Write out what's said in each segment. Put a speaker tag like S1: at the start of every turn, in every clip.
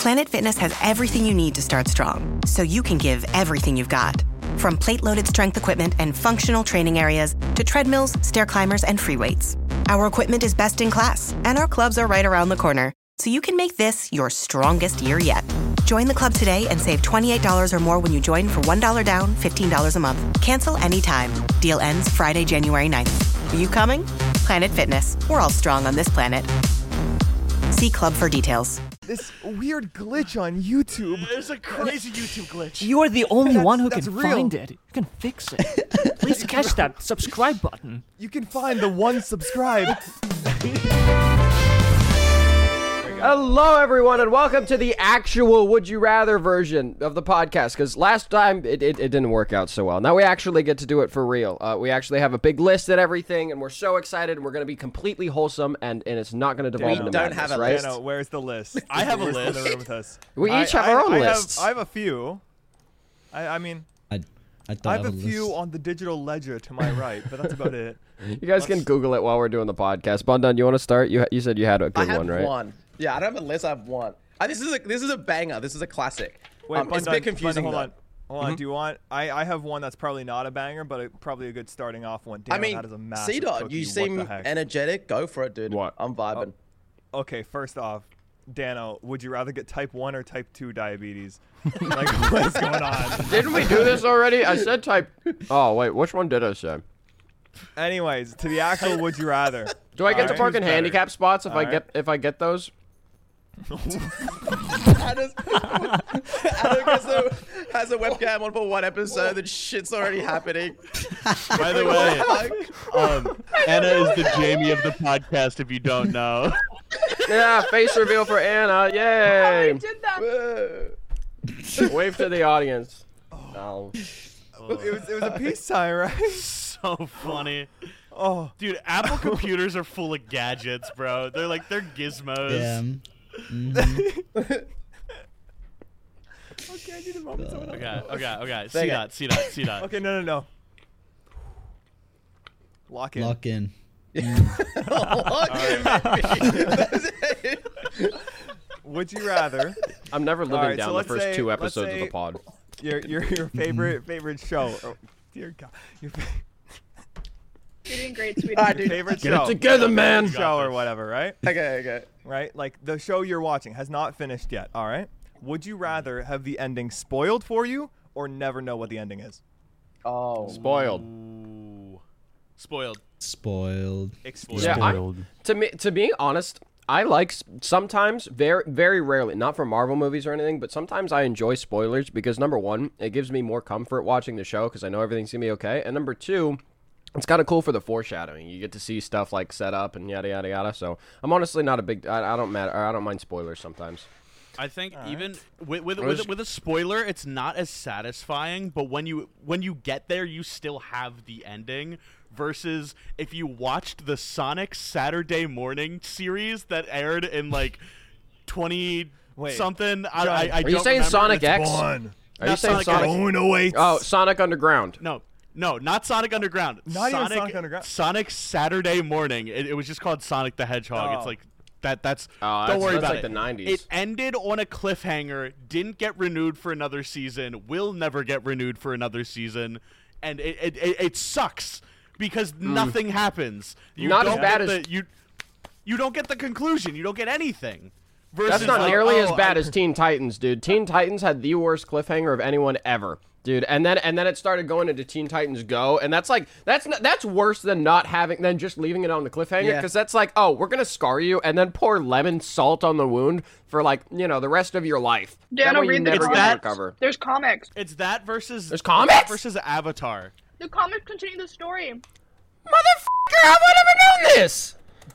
S1: Planet Fitness has everything you need to start strong, so you can give everything you've got. From plate-loaded strength equipment and functional training areas to treadmills, stair climbers, and free weights. Our equipment is best in class, and our clubs are right around the corner, so you can make this your strongest year yet. Join the club today and save $28 or more when you join for $1 down, $15 a month. Cancel anytime. Deal ends Friday, January 9th. Are you coming? Planet Fitness. We're all strong on this planet. See club for details.
S2: This weird glitch on YouTube.
S3: There's a crazy YouTube glitch.
S4: You are the only one who can
S2: real.
S4: find it. You can fix it. Please catch that subscribe button.
S2: You can find the one subscribe.
S5: Hello, everyone, and welcome to the actual Would You Rather version of the podcast, because last time it didn't work out so well. Now we actually get to do it for real. We actually have a big list and everything, and we're so excited, and we're going to be completely wholesome, and it's not going to devolve into
S6: don't
S5: madness,
S6: have a
S5: right?
S6: list.
S2: Dano, where's the list?
S3: I have a
S2: Who's in
S3: list.
S2: the room with us?
S5: We each have our own lists.
S2: I have a few. I have a few
S7: list.
S2: on the digital ledger to my right, but that's about it.
S5: You guys can Google it while we're doing the podcast. Bundan, you want to start? You said you had a good
S6: I have
S5: one, right?
S6: one. Yeah, I don't have a list. I have one. This is a banger. This is a classic.
S2: Wait,
S6: it's a bit confusing.
S2: Hold
S6: though.
S2: on. Hold on. Do you want? I have one that's probably not a banger, but probably a good starting off one. Dano,
S6: I mean,
S2: that is a massive
S6: C-Dot,
S2: cookie.
S6: you
S2: What
S6: seem
S2: the heck?
S6: energetic. Go for it, dude.
S5: What?
S6: I'm vibing.
S2: Okay, first off, Dano, would you rather get type 1 or type 2 diabetes? Like, what's going on?
S5: Didn't we do this already? I said type... Oh, wait, which one did I say?
S2: Anyways, to the actual would you rather.
S5: Do I get to
S2: Alright.
S5: park in handicap spots if
S2: Alright.
S5: I get those?
S6: Adam has a webcam on for one episode, and shit's already happening.
S3: By the way, Anna is the Jamie of the podcast, if you don't know.
S5: Yeah, face reveal for Anna. Yay!
S8: did that.
S5: Wave to the audience. Oh.
S2: It was a peace sign, right?
S3: So funny.
S2: Oh,
S3: Dude, Apple computers are full of gadgets, bro. They're gizmos.
S7: Yeah.
S2: okay, I need a moment.
S3: Okay.
S6: Second.
S3: See that.
S2: Okay, no. Lock in.
S7: Lock in.
S2: Would you rather
S5: I'm never living
S2: Alright,
S5: down
S2: so
S5: the
S2: let's
S5: first
S2: say-
S5: two
S2: let's
S5: episodes of
S2: say-
S5: the pod.
S2: your favorite show? Oh, dear God, your
S8: You're doing great, sweetie.
S2: favorite
S5: Get
S2: show?
S5: it together, man.
S2: Show or whatever, right?
S6: Okay.
S2: Right? Like the show you're watching has not finished yet. All right. Would you rather have the ending spoiled for you or never know what the ending is?
S6: Oh,
S5: Spoiled.
S3: Ooh. Spoiled.
S7: Spoiled.
S3: Exploded.
S5: Yeah, to be honest, I like sometimes, very, very rarely, not for Marvel movies or anything, but sometimes I enjoy spoilers because, number one, it gives me more comfort watching the show because I know everything's going to be okay. And number two, it's kind of cool for the foreshadowing. You get to see stuff like set up and yada, yada, yada. So I'm honestly not a big, I don't mind spoilers sometimes.
S3: I think even with a spoiler, it's not as satisfying. But when you get there, you still have the ending. Versus if you watched the Sonic Saturday Morning series that aired in like 20 something. I
S5: Are you
S3: don't
S5: saying
S3: remember.
S5: Sonic X?
S2: Fun.
S5: Are you
S3: Not
S5: saying
S3: Sonic
S5: Sonic?
S3: X.
S2: Going away.
S5: Oh, Sonic Underground.
S3: No, not Sonic Underground.
S2: Not even Sonic Underground.
S3: Sonic Saturday Morning. It was just called Sonic the Hedgehog.
S2: Oh.
S3: It's like that's.
S5: Oh,
S3: don't worry
S5: that's
S3: about
S5: like
S3: it.
S5: the 90s.
S3: It ended on a cliffhanger. Didn't get renewed for another season. Will never get renewed for another season, and it sucks because nothing happens. You
S5: Not
S3: don't
S5: as bad
S3: get
S5: as-
S3: you don't get the conclusion. You don't get anything. Versus
S5: That's not
S3: like,
S5: nearly
S3: oh,
S5: as bad as Teen Titans, dude. Teen Titans had the worst cliffhanger of anyone ever, dude. And then it started going into Teen Titans Go, and that's worse than just leaving it on the cliffhanger, because that's like, oh, we're gonna scar you and then pour lemon salt on the wound for the rest of your life.
S8: Dan,
S5: that way you
S8: read the
S5: never get to
S8: comics.
S5: recover.
S8: There's comics.
S3: It's that versus
S5: There's comics?
S3: versus Avatar.
S8: The comics continue the story.
S5: Motherfucker, I would have known this.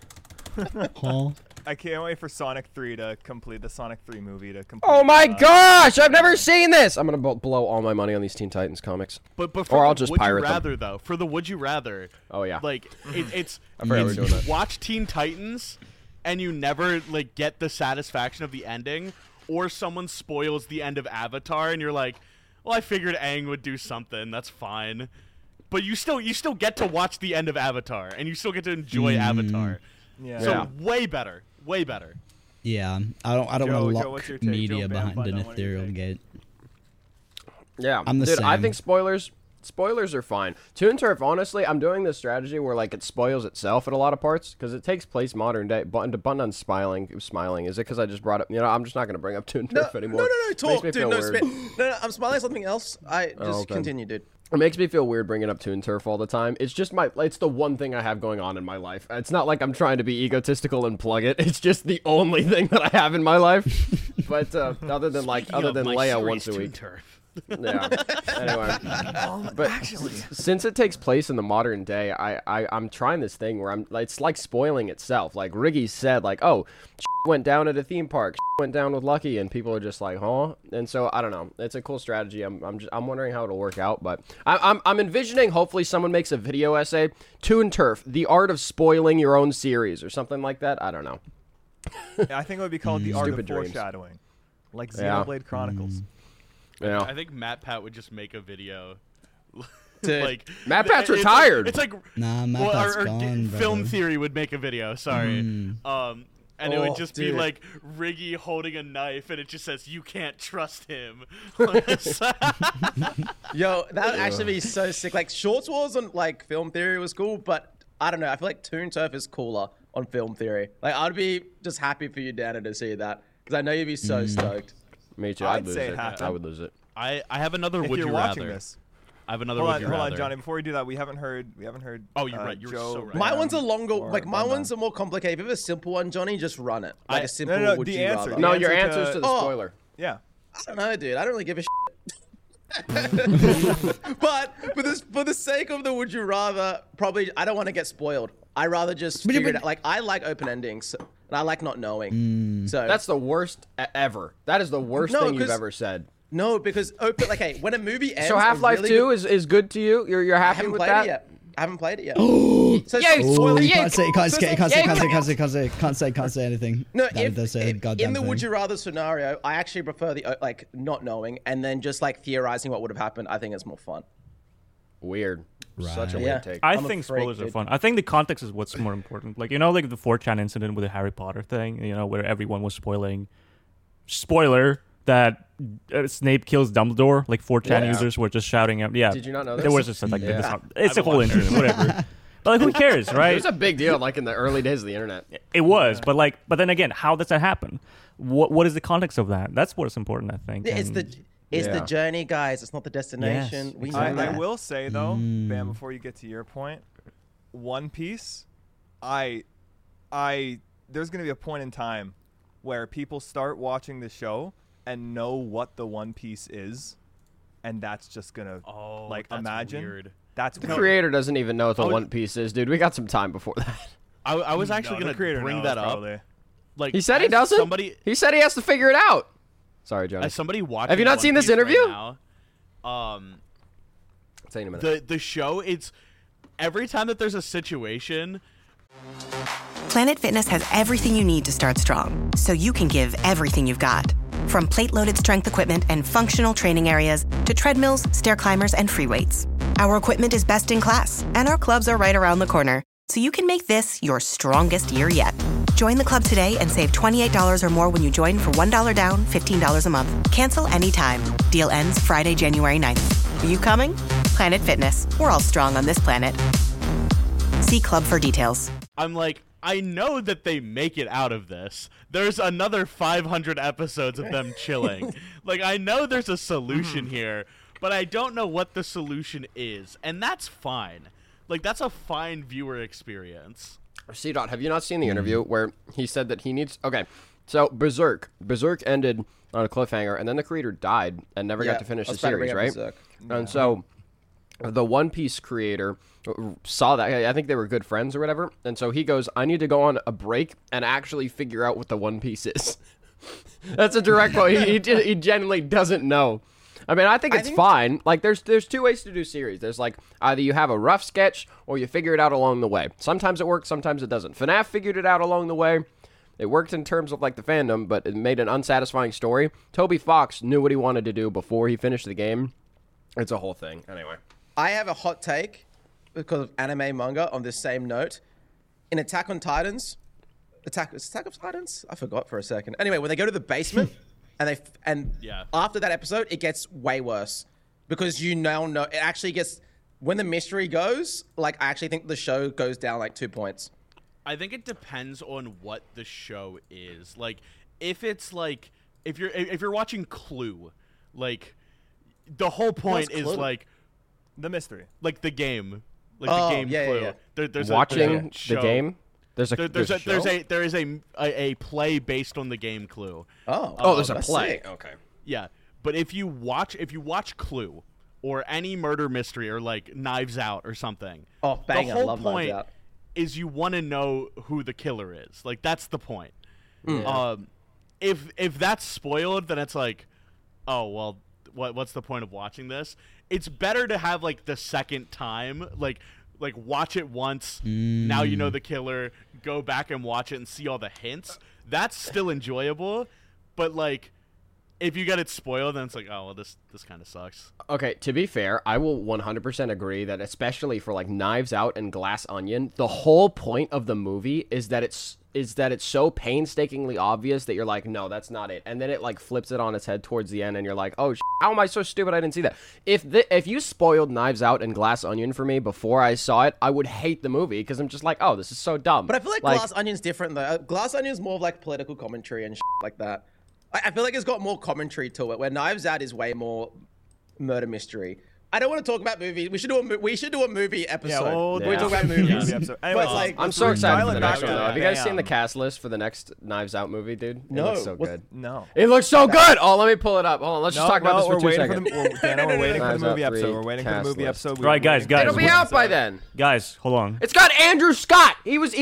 S7: Paul.
S2: I can't wait for Sonic 3 to complete the Sonic 3 movie to complete.
S5: Oh my gosh, I've never seen this. I'm gonna blow all my money on these Teen Titans comics.
S3: But for
S5: Or
S3: the
S5: I'll just
S3: would
S5: pirate
S3: you
S5: them.
S3: rather though, for the would you rather,
S5: Oh yeah.
S3: like it's
S5: I forgot we were doing that.
S3: watch Teen Titans and you never like get the satisfaction of the ending, or someone spoils the end of Avatar and you're like, well, I figured Aang would do something. That's fine. But you still get to watch the end of Avatar and you still get to enjoy Avatar.
S2: Yeah.
S3: So
S5: Yeah.
S3: way better.
S7: Yeah, I don't
S2: Joe,
S7: want to
S2: what's
S7: lock
S2: your take?
S7: media
S2: Joe,
S7: behind
S2: button
S7: an
S2: on one of your
S7: ethereal
S2: takes.
S7: gate.
S5: Yeah,
S7: I'm the
S5: dude. I
S7: same.
S5: think spoilers are fine. Toon Turf, honestly, I'm doing this strategy where like it spoils itself at a lot of parts because it takes place modern day. Button on smiling. Is it because I just brought up? I'm just not gonna bring up Toon
S6: No,
S5: Turf anymore.
S6: no,
S5: Makes
S6: talk,
S5: me
S6: dude.
S5: feel
S6: No,
S5: weird.
S6: no, I'm smiling at something else. Just
S5: okay.
S6: continue, dude.
S5: It makes me feel weird bringing up Toon Turf all the time. It's just it's the one thing I have going on in my life. It's not like I'm trying to be egotistical and plug it. It's just the only thing that I have in my life. But other than Leia once a week. Yeah. Anyway, but since it takes place in the modern day, I'm trying this thing where it's like spoiling itself. Like Riggy said, like, oh, went down at a theme park, went down with Lucky, and people are just like, huh? And so I don't know. It's a cool strategy. I'm wondering how it'll work out, but I'm envisioning hopefully someone makes a video essay, Toon Turf, the art of spoiling your own series or something like that. I don't know.
S2: Yeah, I think it would be called the art of
S5: Stupid dreams.
S2: foreshadowing, like
S5: Yeah.
S2: Xenoblade Chronicles.
S5: Yeah.
S3: I think Matt Pat would just make a video.
S6: Dude.
S3: Like
S5: Matt Pat's
S3: it's
S5: retired.
S3: It's like
S7: Nah, Matt Pat's gone,
S3: Film
S7: bro.
S3: Theory would make a video. Sorry. And it would just be
S6: dude.
S3: like Riggy holding a knife, and it just says, "You can't trust him."
S6: Yo, that would actually be so sick. Like Shorts Wars on like Film Theory was cool, but I don't know. I feel like Toon Turf is cooler on Film Theory. Like I'd be just happy for you, Dana, to see that because I know you'd be so stoked.
S5: Me too.
S2: I'd
S5: I'd lose
S2: say
S5: it.
S2: it happened.
S5: I would lose it.
S3: I have another
S2: If
S3: would
S2: you're
S3: you
S2: watching
S3: rather.
S2: this,
S3: I have another
S2: hold
S3: would you
S2: on,
S3: rather.
S2: Johnny. Before we do that, we haven't heard.
S3: Oh, you're right. You're
S2: Joe,
S3: so right.
S6: My
S2: Ram,
S6: one's a longer,
S2: or
S6: like my
S2: Bun
S6: one's
S2: Bun.
S6: a more complicated. If you have a simple one, Johnny, just run it. Like a simple
S2: no,
S6: would
S2: the
S6: you
S2: answer.
S6: rather.
S5: No,
S2: The
S5: your
S2: answer
S5: answer's
S2: to-
S5: to the
S6: Oh.
S5: spoiler.
S2: Yeah.
S6: I don't know, dude. I don't really give a shit. But for the sake of the would you rather, probably I don't want to get spoiled. I rather just figure it out. Like I like open endings and I like not knowing. So
S5: That's the worst ever. That is the worst
S6: No,
S5: thing you've
S6: 'cause-
S5: ever said.
S6: no, because open like hey, when a movie ends,
S5: So Half-Life 2 is good to you? You're
S6: I
S5: happy
S6: haven't
S5: with
S6: played
S5: that?
S6: it yet. I haven't played it yet. So
S5: Yeah,
S6: spoiler-
S7: You
S5: Yeah,
S7: can't say, can't say anything.
S6: No,
S7: That does say a goddamn
S6: in the
S7: thing.
S6: would you rather scenario, I actually prefer the like not knowing and then just like theorizing what would have happened. I think it's more fun.
S5: Weird. Such a
S7: Right.
S6: Yeah.
S5: weird take.
S4: I
S6: I'm a
S4: think
S6: freak,
S4: spoilers are
S6: dude.
S4: fun. I think the context is what's more important. Like, like the 4chan incident with the Harry Potter thing, where everyone was spoiling. Spoiler that Snape kills Dumbledore. Like 4chan
S5: Yeah.
S4: users were just shouting out. Yeah.
S5: Did you not know
S4: There
S5: this?
S4: was just like,
S5: Yeah.
S4: it's a whole incident, whatever. But like, who cares,
S5: It
S4: right?
S5: was a big deal, like in the early days of the internet.
S4: It was, but then again, how does that happen? What is the context of that? That's what's important, I think.
S6: It's
S4: And-
S6: the
S5: Yeah.
S6: journey, guys. It's not the destination.
S4: Yes,
S6: We know
S2: I
S6: that.
S2: will say though, Bam, before you get to your point, One Piece, there's gonna be a point in time where people start watching the show and know what the One Piece is, and that's just gonna
S3: that's
S2: imagine
S3: weird.
S2: that's
S5: The
S2: weird.
S5: creator doesn't even know what the
S3: would-
S5: One Piece is, dude. We got some time before that.
S3: I was actually
S2: No, the
S3: gonna
S2: creator
S3: bring
S2: knows,
S3: that up.
S2: probably.
S3: Like
S5: He said he
S3: as
S5: doesn't.
S3: Somebody,
S5: He said he has to figure it out. Sorry, Johnny.
S3: as somebody watching.
S5: Have you not
S3: One
S5: seen this
S3: Piece right
S5: interview?
S3: now,
S5: I'll tell you in a minute.
S3: the show, it's every time that there's a situation.
S1: Planet Fitness has everything you need to start strong, so you can give everything you've got. From plate-loaded strength equipment and functional training areas to treadmills, stair climbers, and free weights. Our equipment is best in class, and our clubs are right around the corner, so you can make this your strongest year yet. Join the club today and save $28 or more when you join for $1 down, $15 a month. Cancel anytime. Deal ends Friday, January 9th. Are you coming? Planet Fitness. We're all strong on this planet. See club for details.
S3: I'm like, I know that they make it out of this. There's another 500 episodes of them chilling. Like, I know there's a solution here, but I don't know what the solution is, and that's fine. Like, that's a fine viewer experience.
S5: C-Dot, have you not seen the interview where he said that he needs... Okay, so Berserk ended on a cliffhanger, and then the creator died and never got to finish
S6: I
S5: the
S6: was about to bring
S5: series,
S6: up
S5: right?
S6: Berserk.
S5: And so the One Piece creator saw that. I think they were good friends or whatever, and so he goes, I need to go on a break and actually figure out what the One Piece is. That's a direct quote. He genuinely doesn't know. I mean, I think it's fine. Like, there's two ways to do series. There's, like, either you have a rough sketch or you figure it out along the way. Sometimes it works, sometimes it doesn't. FNAF figured it out along the way. It worked in terms of, like, the fandom, but it made an unsatisfying story. Toby Fox knew what he wanted to do before he finished the game. It's a whole thing. Anyway.
S6: I have a hot take because of anime manga on this same note. In Attack on Titans, Attack of Titans? I forgot for a second. Anyway, when they go to the basement and after that episode, it gets way worse because you now know it actually gets when the mystery goes. Like I actually think the show goes down like 2 points.
S3: I think it depends on what the show is. Like if it's like if you're watching Clue, like the whole point is like
S2: the mystery,
S3: like the game, like the game Clue.
S5: Yeah. There's watching the game. There
S3: is a play based on the game Clue.
S5: There's a play.
S6: Sick. Okay.
S3: Yeah, but if you watch Clue or any murder mystery or like Knives Out or something,
S6: the
S3: whole
S6: love
S3: point
S6: Knives Out.
S3: is you want to know who the killer is. Like that's the point. If that's spoiled, then it's like, oh well, what's the point of watching this? It's better to have like the second time, like watch it once. Now you know the killer. Go back and watch it and see all the hints. That's still enjoyable, but like if you get it spoiled, then it's like, oh well, this kind of sucks.
S5: Okay, to be fair, I will 100% agree that especially for like Knives Out and Glass Onion, the whole point of the movie is that it's so painstakingly obvious that you're like, no, that's not it, and then it like flips it on its head towards the end, and you're like, oh, how am I so stupid? I didn't see that. If you spoiled Knives Out and Glass Onion for me before I saw it, I would hate the movie because I'm just like, oh, this is so dumb.
S6: But I feel like Glass Onion's different though. Glass Onion's more of like political commentary and like that. I feel like it's got more commentary to it, where Knives Out is way more murder mystery. I don't want to talk about movies. We should do a movie episode. We talk about movies.
S2: Anyway,
S5: I'm so excited for the next one, though. Have you guys seen the cast list for the next Knives Out movie, dude?
S6: No.
S5: It looks so good.
S2: No.
S5: It looks so good! Oh, let me pull it up. Hold on, let's just talk about this for 2 seconds.
S2: We're waiting for the movie episode. We're waiting for the movie episode.
S4: Right, guys.
S5: It'll be out by then.
S4: Guys, hold on.
S5: It's got Andrew Scott. He was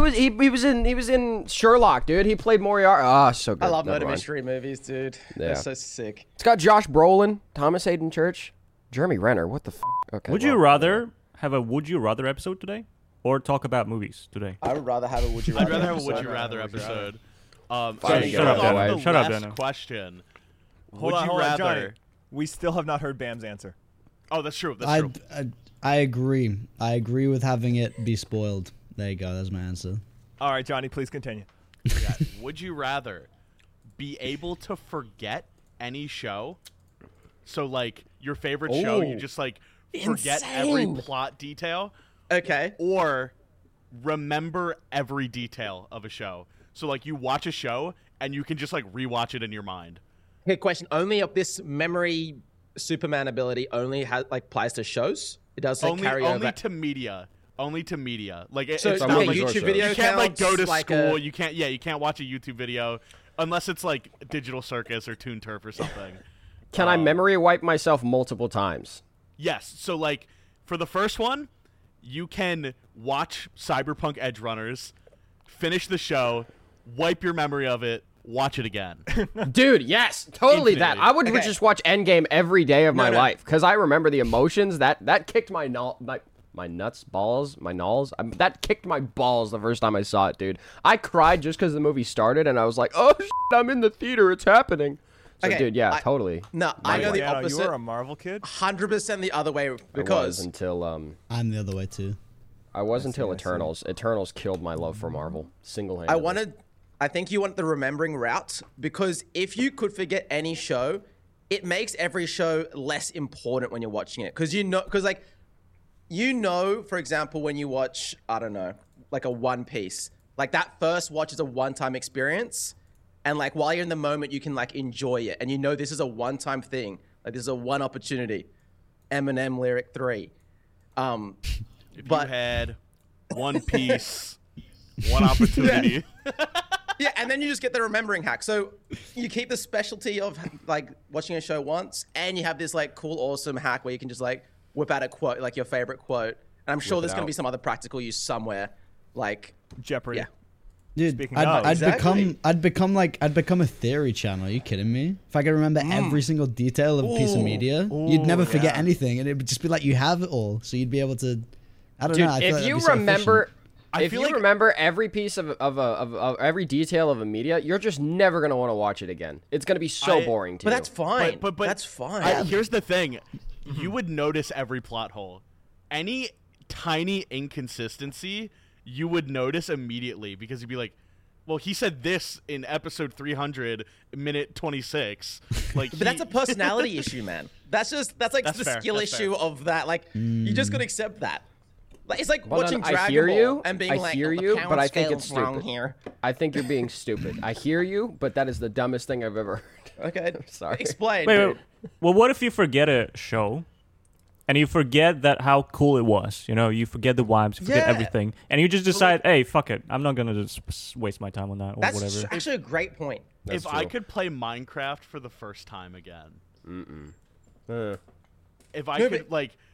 S5: in Sherlock, dude. He played Moriarty. Oh, so good.
S6: I love murder mystery movies, dude. They're so sick.
S5: It's got Josh Brolin, Thomas Hayden Church, Jeremy Renner. What the f? Okay.
S4: Would you rather have a Would You Rather episode today, or talk about movies today?
S6: I would rather have a Would You Rather.
S3: I'd rather have a Would You Rather episode.
S4: Shut up, Daniel.
S3: Question.
S2: Hold on, Johnny. We still have not heard Bam's answer.
S3: Oh, that's true. That's true.
S7: I agree. I agree with having it be spoiled. There you go. That's my answer.
S2: All right, Johnny, please continue.
S3: Would you rather be able to forget any show? So, like, your favorite show, you just, like, forget every plot detail.
S6: Okay.
S3: Or remember every detail of a show. So, like, you watch a show, and you can just, like, rewatch it in your mind.
S6: Okay, question. Only of this memory Superman ability only applies to shows? It doesn't carry over?
S3: Only to media. Only to media. Like,
S6: so
S3: it's not like
S6: YouTube video.
S3: You can't, like, go to school. You can't watch a YouTube video unless it's, like, Digital Circus or Toon Turf or something.
S5: Can I memory wipe myself multiple times?
S3: Yes. So, like, for the first one, you can watch Cyberpunk Edgerunners, finish the show, wipe your memory of it, watch it again.
S5: Dude, yes, totally
S3: Infinitely.
S5: that. I would just watch Endgame every day of my life because I remember the emotions that kicked my nuts, balls, my nulls. That kicked my balls the first time I saw it, dude. I cried just because the movie started, and I was like, "Oh, shit, I'm in the theater. It's happening." So, dude, totally.
S6: No, I go the opposite.
S2: You were a Marvel kid?
S6: 100% the other way because
S5: I was until
S7: I'm the other way too.
S5: I was until Eternals. Eternals killed my love for Marvel single-handedly.
S6: I think you want the remembering route because if you could forget any show, it makes every show less important when you're watching it because for example, when you watch, I don't know, like a One Piece, like that first watch is a one-time experience. And like while you're in the moment, you can like enjoy it. And you know this is a one-time thing. Like this is a one opportunity. Eminem Lyric 3.
S3: If you had One Piece, one opportunity.
S6: Yeah, and then you just get the remembering hack. So you keep the specialty of like watching a show once, and you have this like cool, awesome hack where you can just like whip out a quote, like your favorite quote. And I'm sure there's going to be some other practical use somewhere, like
S2: Jeopardy.
S6: Yeah.
S7: Dude, I'd become a theory channel. Are you kidding me? If I could remember every single detail of a piece of media, you'd never forget anything, and it would just be like you have it all. So you'd be able to. I don't know. I feel
S5: if
S7: like
S5: you
S7: so
S5: remember,
S7: efficient.
S5: remember every piece of every detail of a media, you're just never gonna want to watch it again. It's gonna be so boring to you.
S6: But that's fine.
S3: But
S6: that's fine.
S3: Here's the thing: you would notice every plot hole, any tiny inconsistency. You would notice immediately because you'd be like, Well, he said this in episode 300, minute 26. Like,
S6: but that's a personality issue, man. That's like the
S3: fair,
S6: skill
S3: that's
S6: issue
S3: fair.
S6: of that. Like, you just gotta accept that. Like, it's like
S5: Well,
S6: watching
S5: I
S6: Dragon
S5: hear
S6: Ball
S5: you.
S6: and being
S5: I
S6: like,
S5: hear
S6: "Oh, the
S5: you,
S6: pound
S5: but I think
S6: scale's
S5: it's
S6: wrong
S5: stupid.
S6: here."
S5: I think you're being stupid. I hear you, but that is the dumbest thing I've ever heard.
S6: Okay,
S5: Sorry.
S6: Explain.
S4: Wait,
S6: dude.
S4: well, what if you forget a show, and you forget that how cool it was? You know, you forget the vibes, you forget
S6: Yeah.
S4: everything, and you just decide, hey, fuck it, I'm not gonna just waste my time on that or
S6: That's
S4: whatever.
S6: actually a great point.
S3: if I could play Minecraft for the first time again, if I
S6: No,
S3: could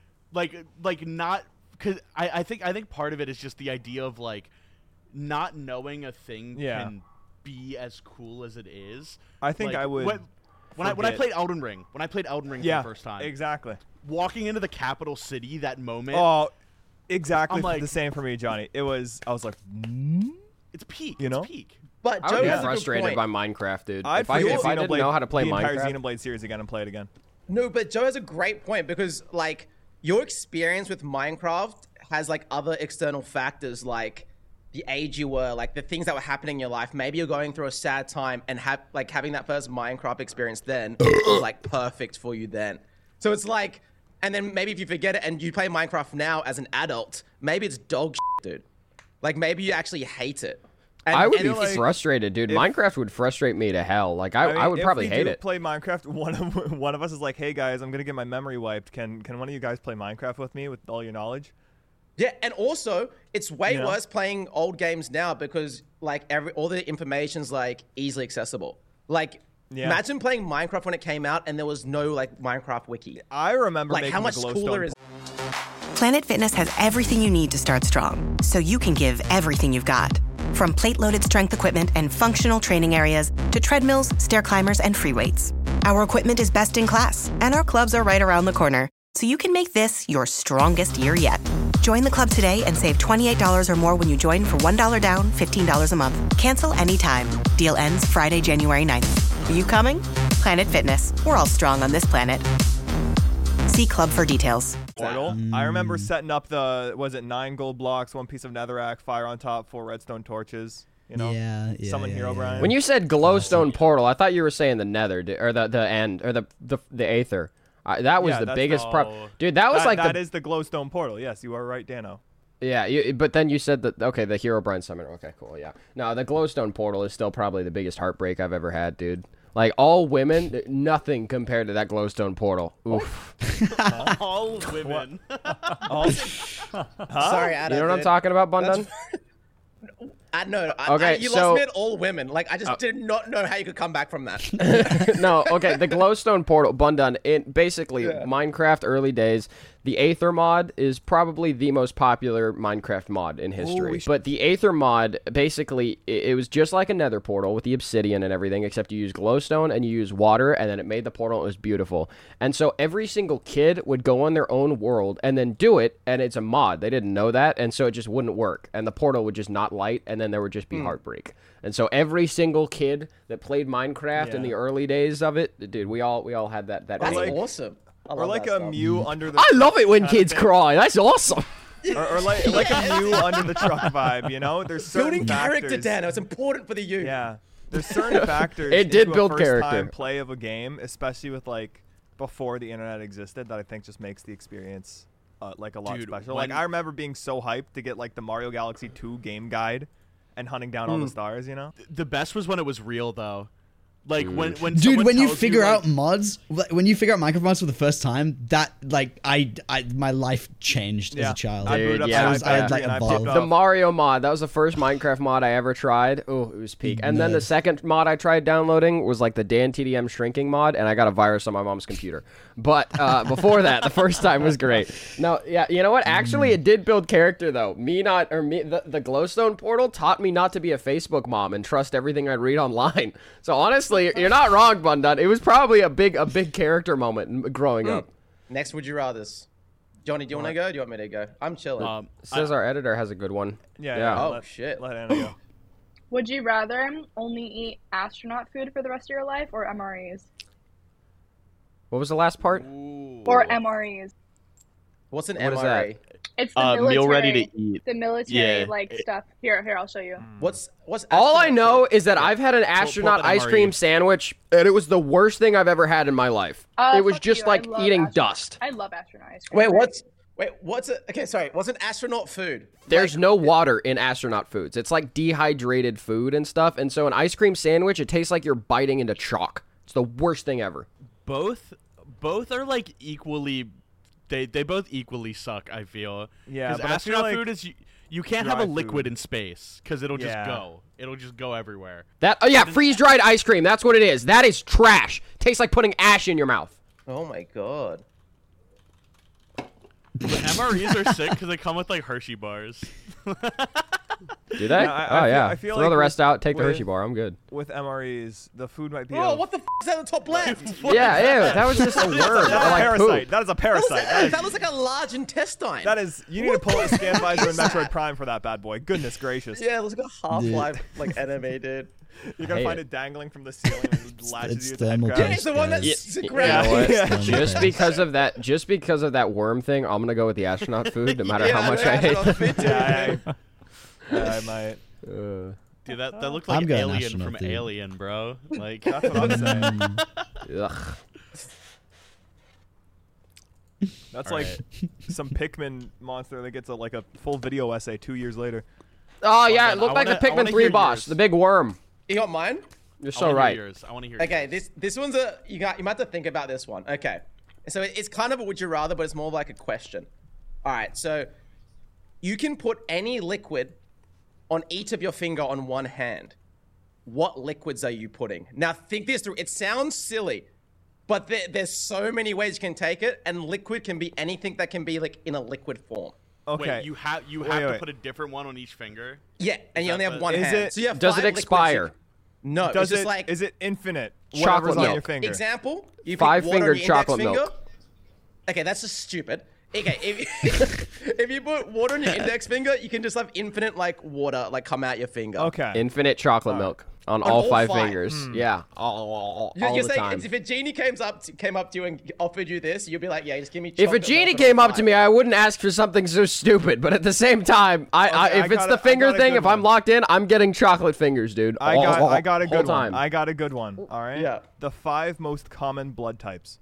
S3: like not, because I think part of it is just the idea of like not knowing a thing
S2: Yeah.
S3: can be as cool as it is.
S2: I think
S3: Like,
S2: I would
S3: when I
S2: forget.
S3: played Elden Ring, for
S2: Yeah,
S3: the first time,
S2: exactly.
S3: walking into the capital city, that moment,
S2: Oh, exactly.
S3: I'm like-
S2: The same for me, Johnny. I was like,
S3: it's peak.
S2: you know?
S3: It's peak.
S6: But
S5: I
S6: Joe
S5: would be
S6: has a good
S5: frustrated
S6: point.
S5: by Minecraft, dude.
S2: I'd
S5: If I
S2: forget
S5: didn't know how to play
S2: the entire
S5: Minecraft,
S2: Xenoblade series again and play it again.
S6: No, but Joe has a great point because like your experience with Minecraft has like other external factors like the age you were, like the things that were happening in your life. Maybe you're going through a sad time and having that first Minecraft experience then was like perfect for you then. So it's like, and then maybe if you forget it and you play Minecraft now as an adult, maybe it's dog shit, dude. Like maybe you actually hate it. And,
S5: I would
S6: and
S5: be
S6: like,
S5: frustrated, dude. Minecraft would frustrate me to hell. Like I would
S2: if
S5: probably
S2: we
S5: hate
S2: do
S5: it.
S2: Play Minecraft. One of us is like, "Hey guys, I'm gonna get my memory wiped. Can one of you guys play Minecraft with me with all your knowledge?"
S6: Yeah, and also it's way
S2: You know?
S6: worse playing old games now because like all the information's like easily accessible. Like
S2: Yeah.
S6: imagine playing Minecraft when it came out and there was no like Minecraft wiki.
S2: I remember
S6: Like
S2: making
S6: how much
S2: the glowstone
S6: cooler is
S1: Planet Fitness has everything you need to start strong, so you can give everything you've got. From plate-loaded strength equipment and functional training areas to treadmills, stair climbers, and free weights. Our equipment is best in class, and our clubs are right around the corner, so you can make this your strongest year yet. Join the club today and save $28 or more when you join for $1 down, $15 a month. Cancel anytime. Deal ends Friday, January 9th. Are you coming? Planet Fitness. We're all strong on this planet. See club for details.
S2: portal. I remember setting up the 9 gold blocks, 1 piece of netherrack, fire on top, 4 redstone torches. You know,
S7: Yeah,
S2: summon
S7: yeah,
S2: Hero
S7: yeah.
S2: Brian.
S5: When you said glowstone portal, I thought you were saying the Nether or the end or the Aether. That was
S2: Yeah,
S5: the
S2: that's
S5: biggest
S3: the-
S5: dude. That was like
S2: that
S5: the
S2: is the glowstone portal. Yes, you are right, Dano.
S5: yeah. But then you said that okay, the Hero Brian summoner. Okay, cool. Yeah. No, the glowstone portal is still probably the biggest heartbreak I've ever had, dude. Like all women, nothing compared to that glowstone portal. Oof.
S3: All women.
S6: Sorry, Adam.
S5: You know what I'm
S6: dude.
S5: talking about, Bundan? Okay,
S6: you
S5: so-
S6: lost me at all women. Like I just did not know how you could come back from that.
S5: No, okay, the glowstone portal, Bundan, it basically Minecraft early days. The Aether mod is probably the most popular Minecraft mod in history. But the Aether mod, basically, it was just like a Nether portal with the obsidian and everything, except you use glowstone and you use water, and then it made the portal. It was beautiful. And so every single kid would go on their own world and then do it, and it's a mod. They didn't know that, and so it just wouldn't work. And the portal would just not light, and then there would just be heartbreak. And so every single kid that played Minecraft in
S2: Yeah.
S5: the early days of it, dude, we all had that.
S6: That's
S5: feeling.
S6: awesome. I
S2: Or
S6: love
S2: like
S6: that
S2: a
S6: stuff.
S2: Mew under the.
S5: I love it when
S2: kind of
S5: kids
S2: thing.
S5: cry. That's awesome.
S2: Or like a Mew under the truck vibe. You know, there's certain
S6: Building character,
S2: factors.
S6: Dano. It's important for the youth.
S2: Yeah, there's certain factors.
S5: It did
S2: into
S5: build
S2: a
S5: character.
S2: first-time play of a game, especially with like before the internet existed, that I think just makes the experience like a lot
S3: Dude,
S2: special.
S3: when-
S2: Like I remember being so hyped to get like the Mario Galaxy 2 game guide and hunting down all the stars. You know.
S3: The best was when it was real, though. Like when
S7: Dude,
S3: someone
S7: when you
S3: tells
S7: figure
S3: like,
S7: out mods, when you figure out Minecraft mods for the first time, that like my life changed as
S2: Yeah.
S7: a child.
S2: I booted up
S5: yeah,
S2: my
S5: I was-
S2: iPad
S7: I, like,
S2: and I
S7: evolved.
S2: popped
S5: The
S2: off.
S5: Mario mod, that was the first Minecraft mod I ever tried. Oh, it was peak. And then the second mod I tried downloading was like the Dan TDM shrinking mod, and I got a virus on my mom's computer. But before that, the first time was great. No, yeah, you know what? Actually, it did build character though. The glowstone portal taught me not to be a Facebook mom and trust everything I read online. So honestly, you're not wrong, Bundan. It was probably a big character moment growing up.
S6: Next, would you rather? Johnny, do you want to go? Or do you want me to go? I'm chilling.
S5: Says our editor has a good one.
S2: Yeah.
S6: Oh,
S2: let,
S6: shit.
S2: Let Anna go.
S8: Would you rather only eat astronaut food for the rest of your life or MREs?
S5: What was the last part?
S8: Or MREs?
S6: What's an
S5: What is
S6: MRE?
S8: It's the military,
S3: meal ready to eat.
S8: The military
S3: Yeah.
S8: like stuff. Here, I'll show you.
S6: What's
S5: All I
S6: astronaut
S5: know
S6: food?
S5: is that I've had an astronaut
S3: up an
S5: ice cream
S3: MRE.
S5: sandwich, and it was the worst thing I've ever had in my life. It was
S8: Fuck
S5: just
S8: you, I
S5: like
S8: love
S5: eating
S8: astronaut-
S5: dust.
S8: I love astronaut ice cream.
S6: What's it? Okay, sorry. What's an astronaut food?
S5: There's no water in astronaut foods. It's like dehydrated food and stuff. And so an ice cream sandwich, it tastes like you're biting into chalk. It's the worst thing ever.
S3: Both are like equally. They both equally suck. I feel.
S2: Yeah,
S3: because
S2: but I feel
S3: astronaut
S2: like
S3: food is you can't have a
S2: dry
S3: liquid
S2: food.
S3: in space because it'll just
S2: Yeah.
S3: go. It'll just go everywhere.
S5: Freeze dried ice cream. That's what it is. That is trash. Tastes like putting ash in your mouth.
S6: Oh my god.
S3: MREs are sick because they come with like Hershey bars.
S5: Do they?
S2: I feel
S5: Throw
S2: like
S5: the rest out. Take the
S2: with-
S5: Hershey bar. I'm good.
S2: With MREs, the food might be.
S6: Oh,
S2: of-
S6: what the f is that on the top left?
S5: Yeah, ew. That was just a worm.
S2: That's
S5: or
S2: a
S5: like
S2: parasite.
S5: poop.
S2: That is a parasite.
S6: That looks like a large intestine.
S2: That is. You need to pull out a scan visor in
S6: is that?
S2: Metroid Prime for that bad boy. Goodness gracious.
S6: Yeah, it looks like a Half-Life like enemy, dude.
S2: You're gonna
S5: hate
S2: find
S5: it.
S2: it dangling from the ceiling and latches
S7: it's
S2: you to the head
S7: thermal
S2: grab.
S6: Yeah, it's the one that's
S5: You know
S6: ground.
S5: what?
S2: Yeah.
S5: Just because of that worm thing, I'm gonna go with the astronaut food, no matter
S6: Yeah,
S5: how much
S6: the
S5: I hate
S6: astronaut
S5: it.
S6: food too,
S2: Yeah,
S6: man.
S2: I might.
S3: Dude, that looked
S7: I'm
S3: like
S7: going
S3: Alien
S7: astronaut
S3: from
S7: food.
S3: Alien, bro. Like
S2: That's what I'm saying.
S5: Ugh.
S2: That's
S3: All
S2: like some Pikmin monster that gets a full video essay 2 years later.
S5: Oh yeah, it
S3: then,
S5: looked
S3: I
S5: like the
S3: wanna- I
S5: Pikmin
S3: wanna
S5: 3
S3: hear
S5: boss,
S3: yours.
S5: the big worm.
S6: You got mine?
S5: You're
S3: I
S5: so
S3: wanna
S5: right.
S3: hear yours. I want to hear.
S6: Okay,
S3: yours.
S6: this one's you might have to think about this one. Okay, so it's kind of a would you rather, but it's more like a question. All right, so you can put any liquid on each of your finger on one hand. What liquids are you putting? Now think this through. It sounds silly, but there's so many ways you can take it, and liquid can be anything that can be like in a liquid form.
S2: Okay.
S3: Wait, you have
S2: Wait,
S3: to
S2: wait.
S3: put a different one on each finger.
S6: Yeah, and you only have one
S2: Is
S6: hand.
S2: it-
S6: So you have
S5: Does it
S6: 5 liquids
S5: expire?
S6: No,
S2: Does
S6: it's just
S2: it?
S6: like
S2: Is it infinite?
S5: Chocolate
S2: Whatever's on
S5: milk.
S2: your finger.
S6: example. You pick
S5: 5-fingered
S6: water on your
S5: chocolate
S6: index
S5: milk.
S6: finger. Okay, that's just stupid. Okay, if you put water on your index finger, you can just have infinite like water like come out your finger.
S2: Okay.
S5: Infinite chocolate milk on
S6: On
S5: all
S6: all
S5: 5
S6: 5.
S5: fingers. Yeah, all
S6: You're
S5: the
S6: saying
S5: time.
S6: if a genie came up to you and offered you this, you'd be like, yeah, just give me.
S5: If a
S6: chocolate
S5: genie
S6: milk
S5: came
S6: on
S5: up to me, I wouldn't ask for something so stupid. But at the same time,
S2: Okay,
S5: if it's the
S2: I
S5: finger
S2: got a
S5: thing,
S2: good
S5: if I'm
S2: one.
S5: locked in, I'm getting chocolate fingers, dude.
S2: I got a
S5: Whole
S2: good
S5: time.
S2: one. I got a good one. All right.
S6: Yeah.
S2: The 5 most common blood types.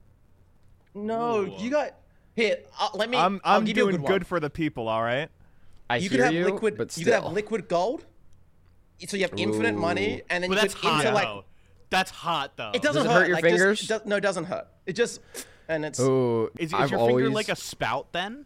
S6: No,
S3: Ooh.
S6: you got here. Let me.
S2: I'm
S6: I'll give you a
S2: doing
S6: good one.
S2: for the people. All right.
S5: I
S6: You
S5: hear
S6: could have
S5: you,
S6: liquid.
S5: but
S6: You could have
S5: still.
S6: liquid gold. So you have infinite money, and then
S3: But
S6: you
S3: that's
S6: could
S3: hot
S6: into like.
S3: though. That's hot though.
S6: It doesn't
S5: Does it hurt your
S6: like, just-
S5: fingers?
S6: no, it doesn't hurt. It just and it's
S5: Ooh,
S3: Is
S5: I've
S3: your
S5: always...
S3: finger like a spout then?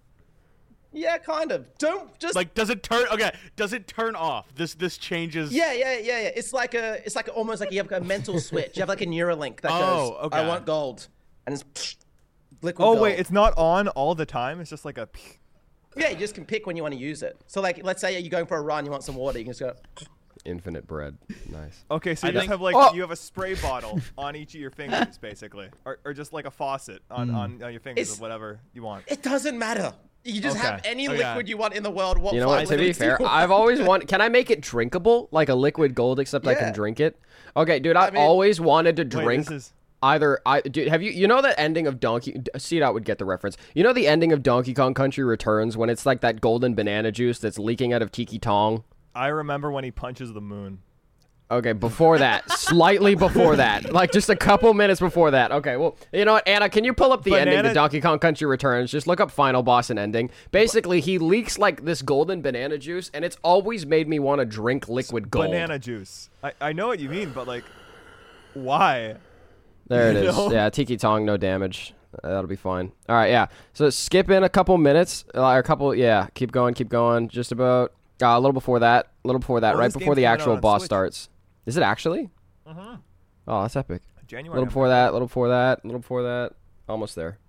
S6: yeah, kind of. Don't just
S3: Like, does it turn? Okay, does it turn off? This changes.
S6: Yeah. It's like almost like you have a mental switch. You have like a Neuralink that
S3: Oh,
S6: goes,
S3: okay.
S6: I want gold, and it's liquid.
S2: Oh
S6: gold.
S2: wait, it's not on all the time. It's just like a.
S6: yeah. You just can pick when you want to use it. So like, let's say you're going for a run, you want some water, you can just go.
S5: Infinite bread. Nice.
S2: Okay, so
S3: I
S2: you just
S3: think-
S2: have like
S5: Oh!
S2: you have a spray bottle on each of your fingers, basically, or just like a faucet on your fingers
S6: It's-
S2: of whatever you want.
S6: It doesn't matter. You just have
S2: Okay.
S6: any
S3: Okay.
S6: liquid you want in the world. What
S5: You know
S6: five
S5: what? To be
S6: liquids do you
S5: fair,
S6: want?
S5: I've always wanted. Can I make it drinkable, like a liquid gold, except I
S6: Yeah.
S5: can drink it? Okay, dude. I've
S6: mean-
S5: always wanted to
S2: Wait,
S5: drink.
S2: this is.
S5: Dude, have you know that ending of Donkey Seed would get the reference. You know the ending of Donkey Kong Country Returns when it's like that golden banana juice that's leaking out of Tiki Tong?
S2: I remember when he punches the moon.
S5: Okay, before that, slightly before that, like just a couple minutes before that. Okay, well, you know what, Anna, can you pull up the ending to
S2: Banana-
S5: Donkey Kong Country Returns? Just look up final boss and ending. Basically, he leaks like this golden banana juice, and it's always made me want to drink liquid gold.
S2: Banana juice. I know what you mean, but like, why?
S5: There it
S2: You
S5: is.
S2: know?
S5: Yeah, Tiki Tong, no damage. That'll be fine. All right, yeah. So skip in a couple minutes, or a couple. Yeah, keep going. Just about a little before that.
S2: Oh,
S5: right
S2: this
S5: before
S2: game's
S5: the
S2: coming out
S5: actual
S2: on
S5: boss
S2: Switch.
S5: starts. Is it actually? Oh, that's epic. A
S2: January.
S5: little before that. Almost there.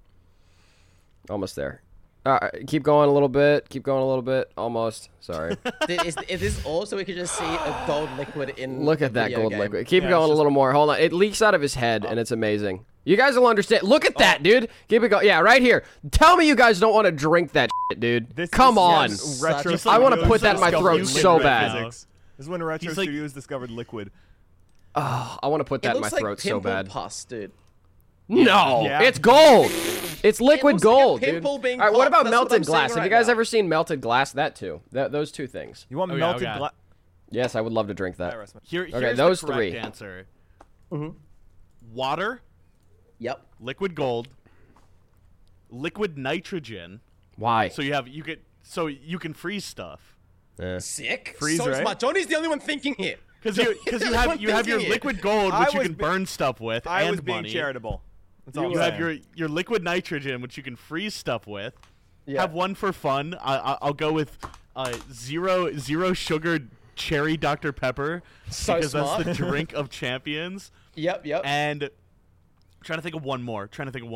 S5: All right, keep going a little bit. Almost. Sorry.
S6: is this all so we could just see a gold liquid in?
S5: Look
S6: a
S5: at that
S6: video
S5: gold
S6: game?
S5: liquid. Keep
S2: Yeah,
S5: going
S2: it's
S5: a
S2: just-
S5: little more. Hold on. It leaks out of his head, and it's amazing. You guys will understand. Look at that, dude. Keep it going. Yeah, right here. Tell me you guys don't want to drink that shit, dude. Come on.
S2: Retro
S6: Such
S5: I wanna
S2: Studios
S5: put that in my
S2: discovered
S5: throat
S2: liquid
S5: so bad.
S2: physics. This is when Retro
S3: He's like-
S2: Studios discovered liquid.
S5: I want to put
S6: It
S5: that in my
S6: looks like
S5: throat so
S6: pimple
S5: bad.
S6: pus, dude.
S5: No,
S2: Yeah.
S5: it's gold. It's liquid
S6: looks like a
S5: gold, dude.
S6: pimple
S5: All
S6: being
S5: right, what
S6: popped.
S5: about
S6: That's what
S5: melted
S6: I'm saying
S5: glass? Have
S6: right
S5: you guys
S6: now.
S5: ever seen melted glass? That too. Those two things.
S2: You want
S3: Okay,
S2: melted
S3: okay.
S2: glass?
S5: Yes, I would love to drink that.
S3: Here's
S5: those
S3: the correct
S5: three.
S3: answer. Water,
S6: Yep.
S3: liquid gold, liquid nitrogen.
S5: Why?
S3: So you can freeze stuff.
S6: Sick.
S2: Freeze,
S6: so
S2: right?
S6: smart. Johnny's the only one thinking here.
S3: Because you have your liquid gold,
S2: I
S3: which you
S2: was
S3: can
S2: be-
S3: burn stuff with,
S2: I
S3: and
S2: was being
S3: money.
S2: charitable. That's all I'm
S3: You have
S2: saying.
S3: your liquid nitrogen, which you can freeze stuff with.
S6: Yeah.
S3: Have one for fun. I'll go with zero sugar cherry Dr. Pepper
S6: So
S3: because
S6: smart.
S3: that's the drink of champions.
S6: Yep.
S3: And trying to think of one more.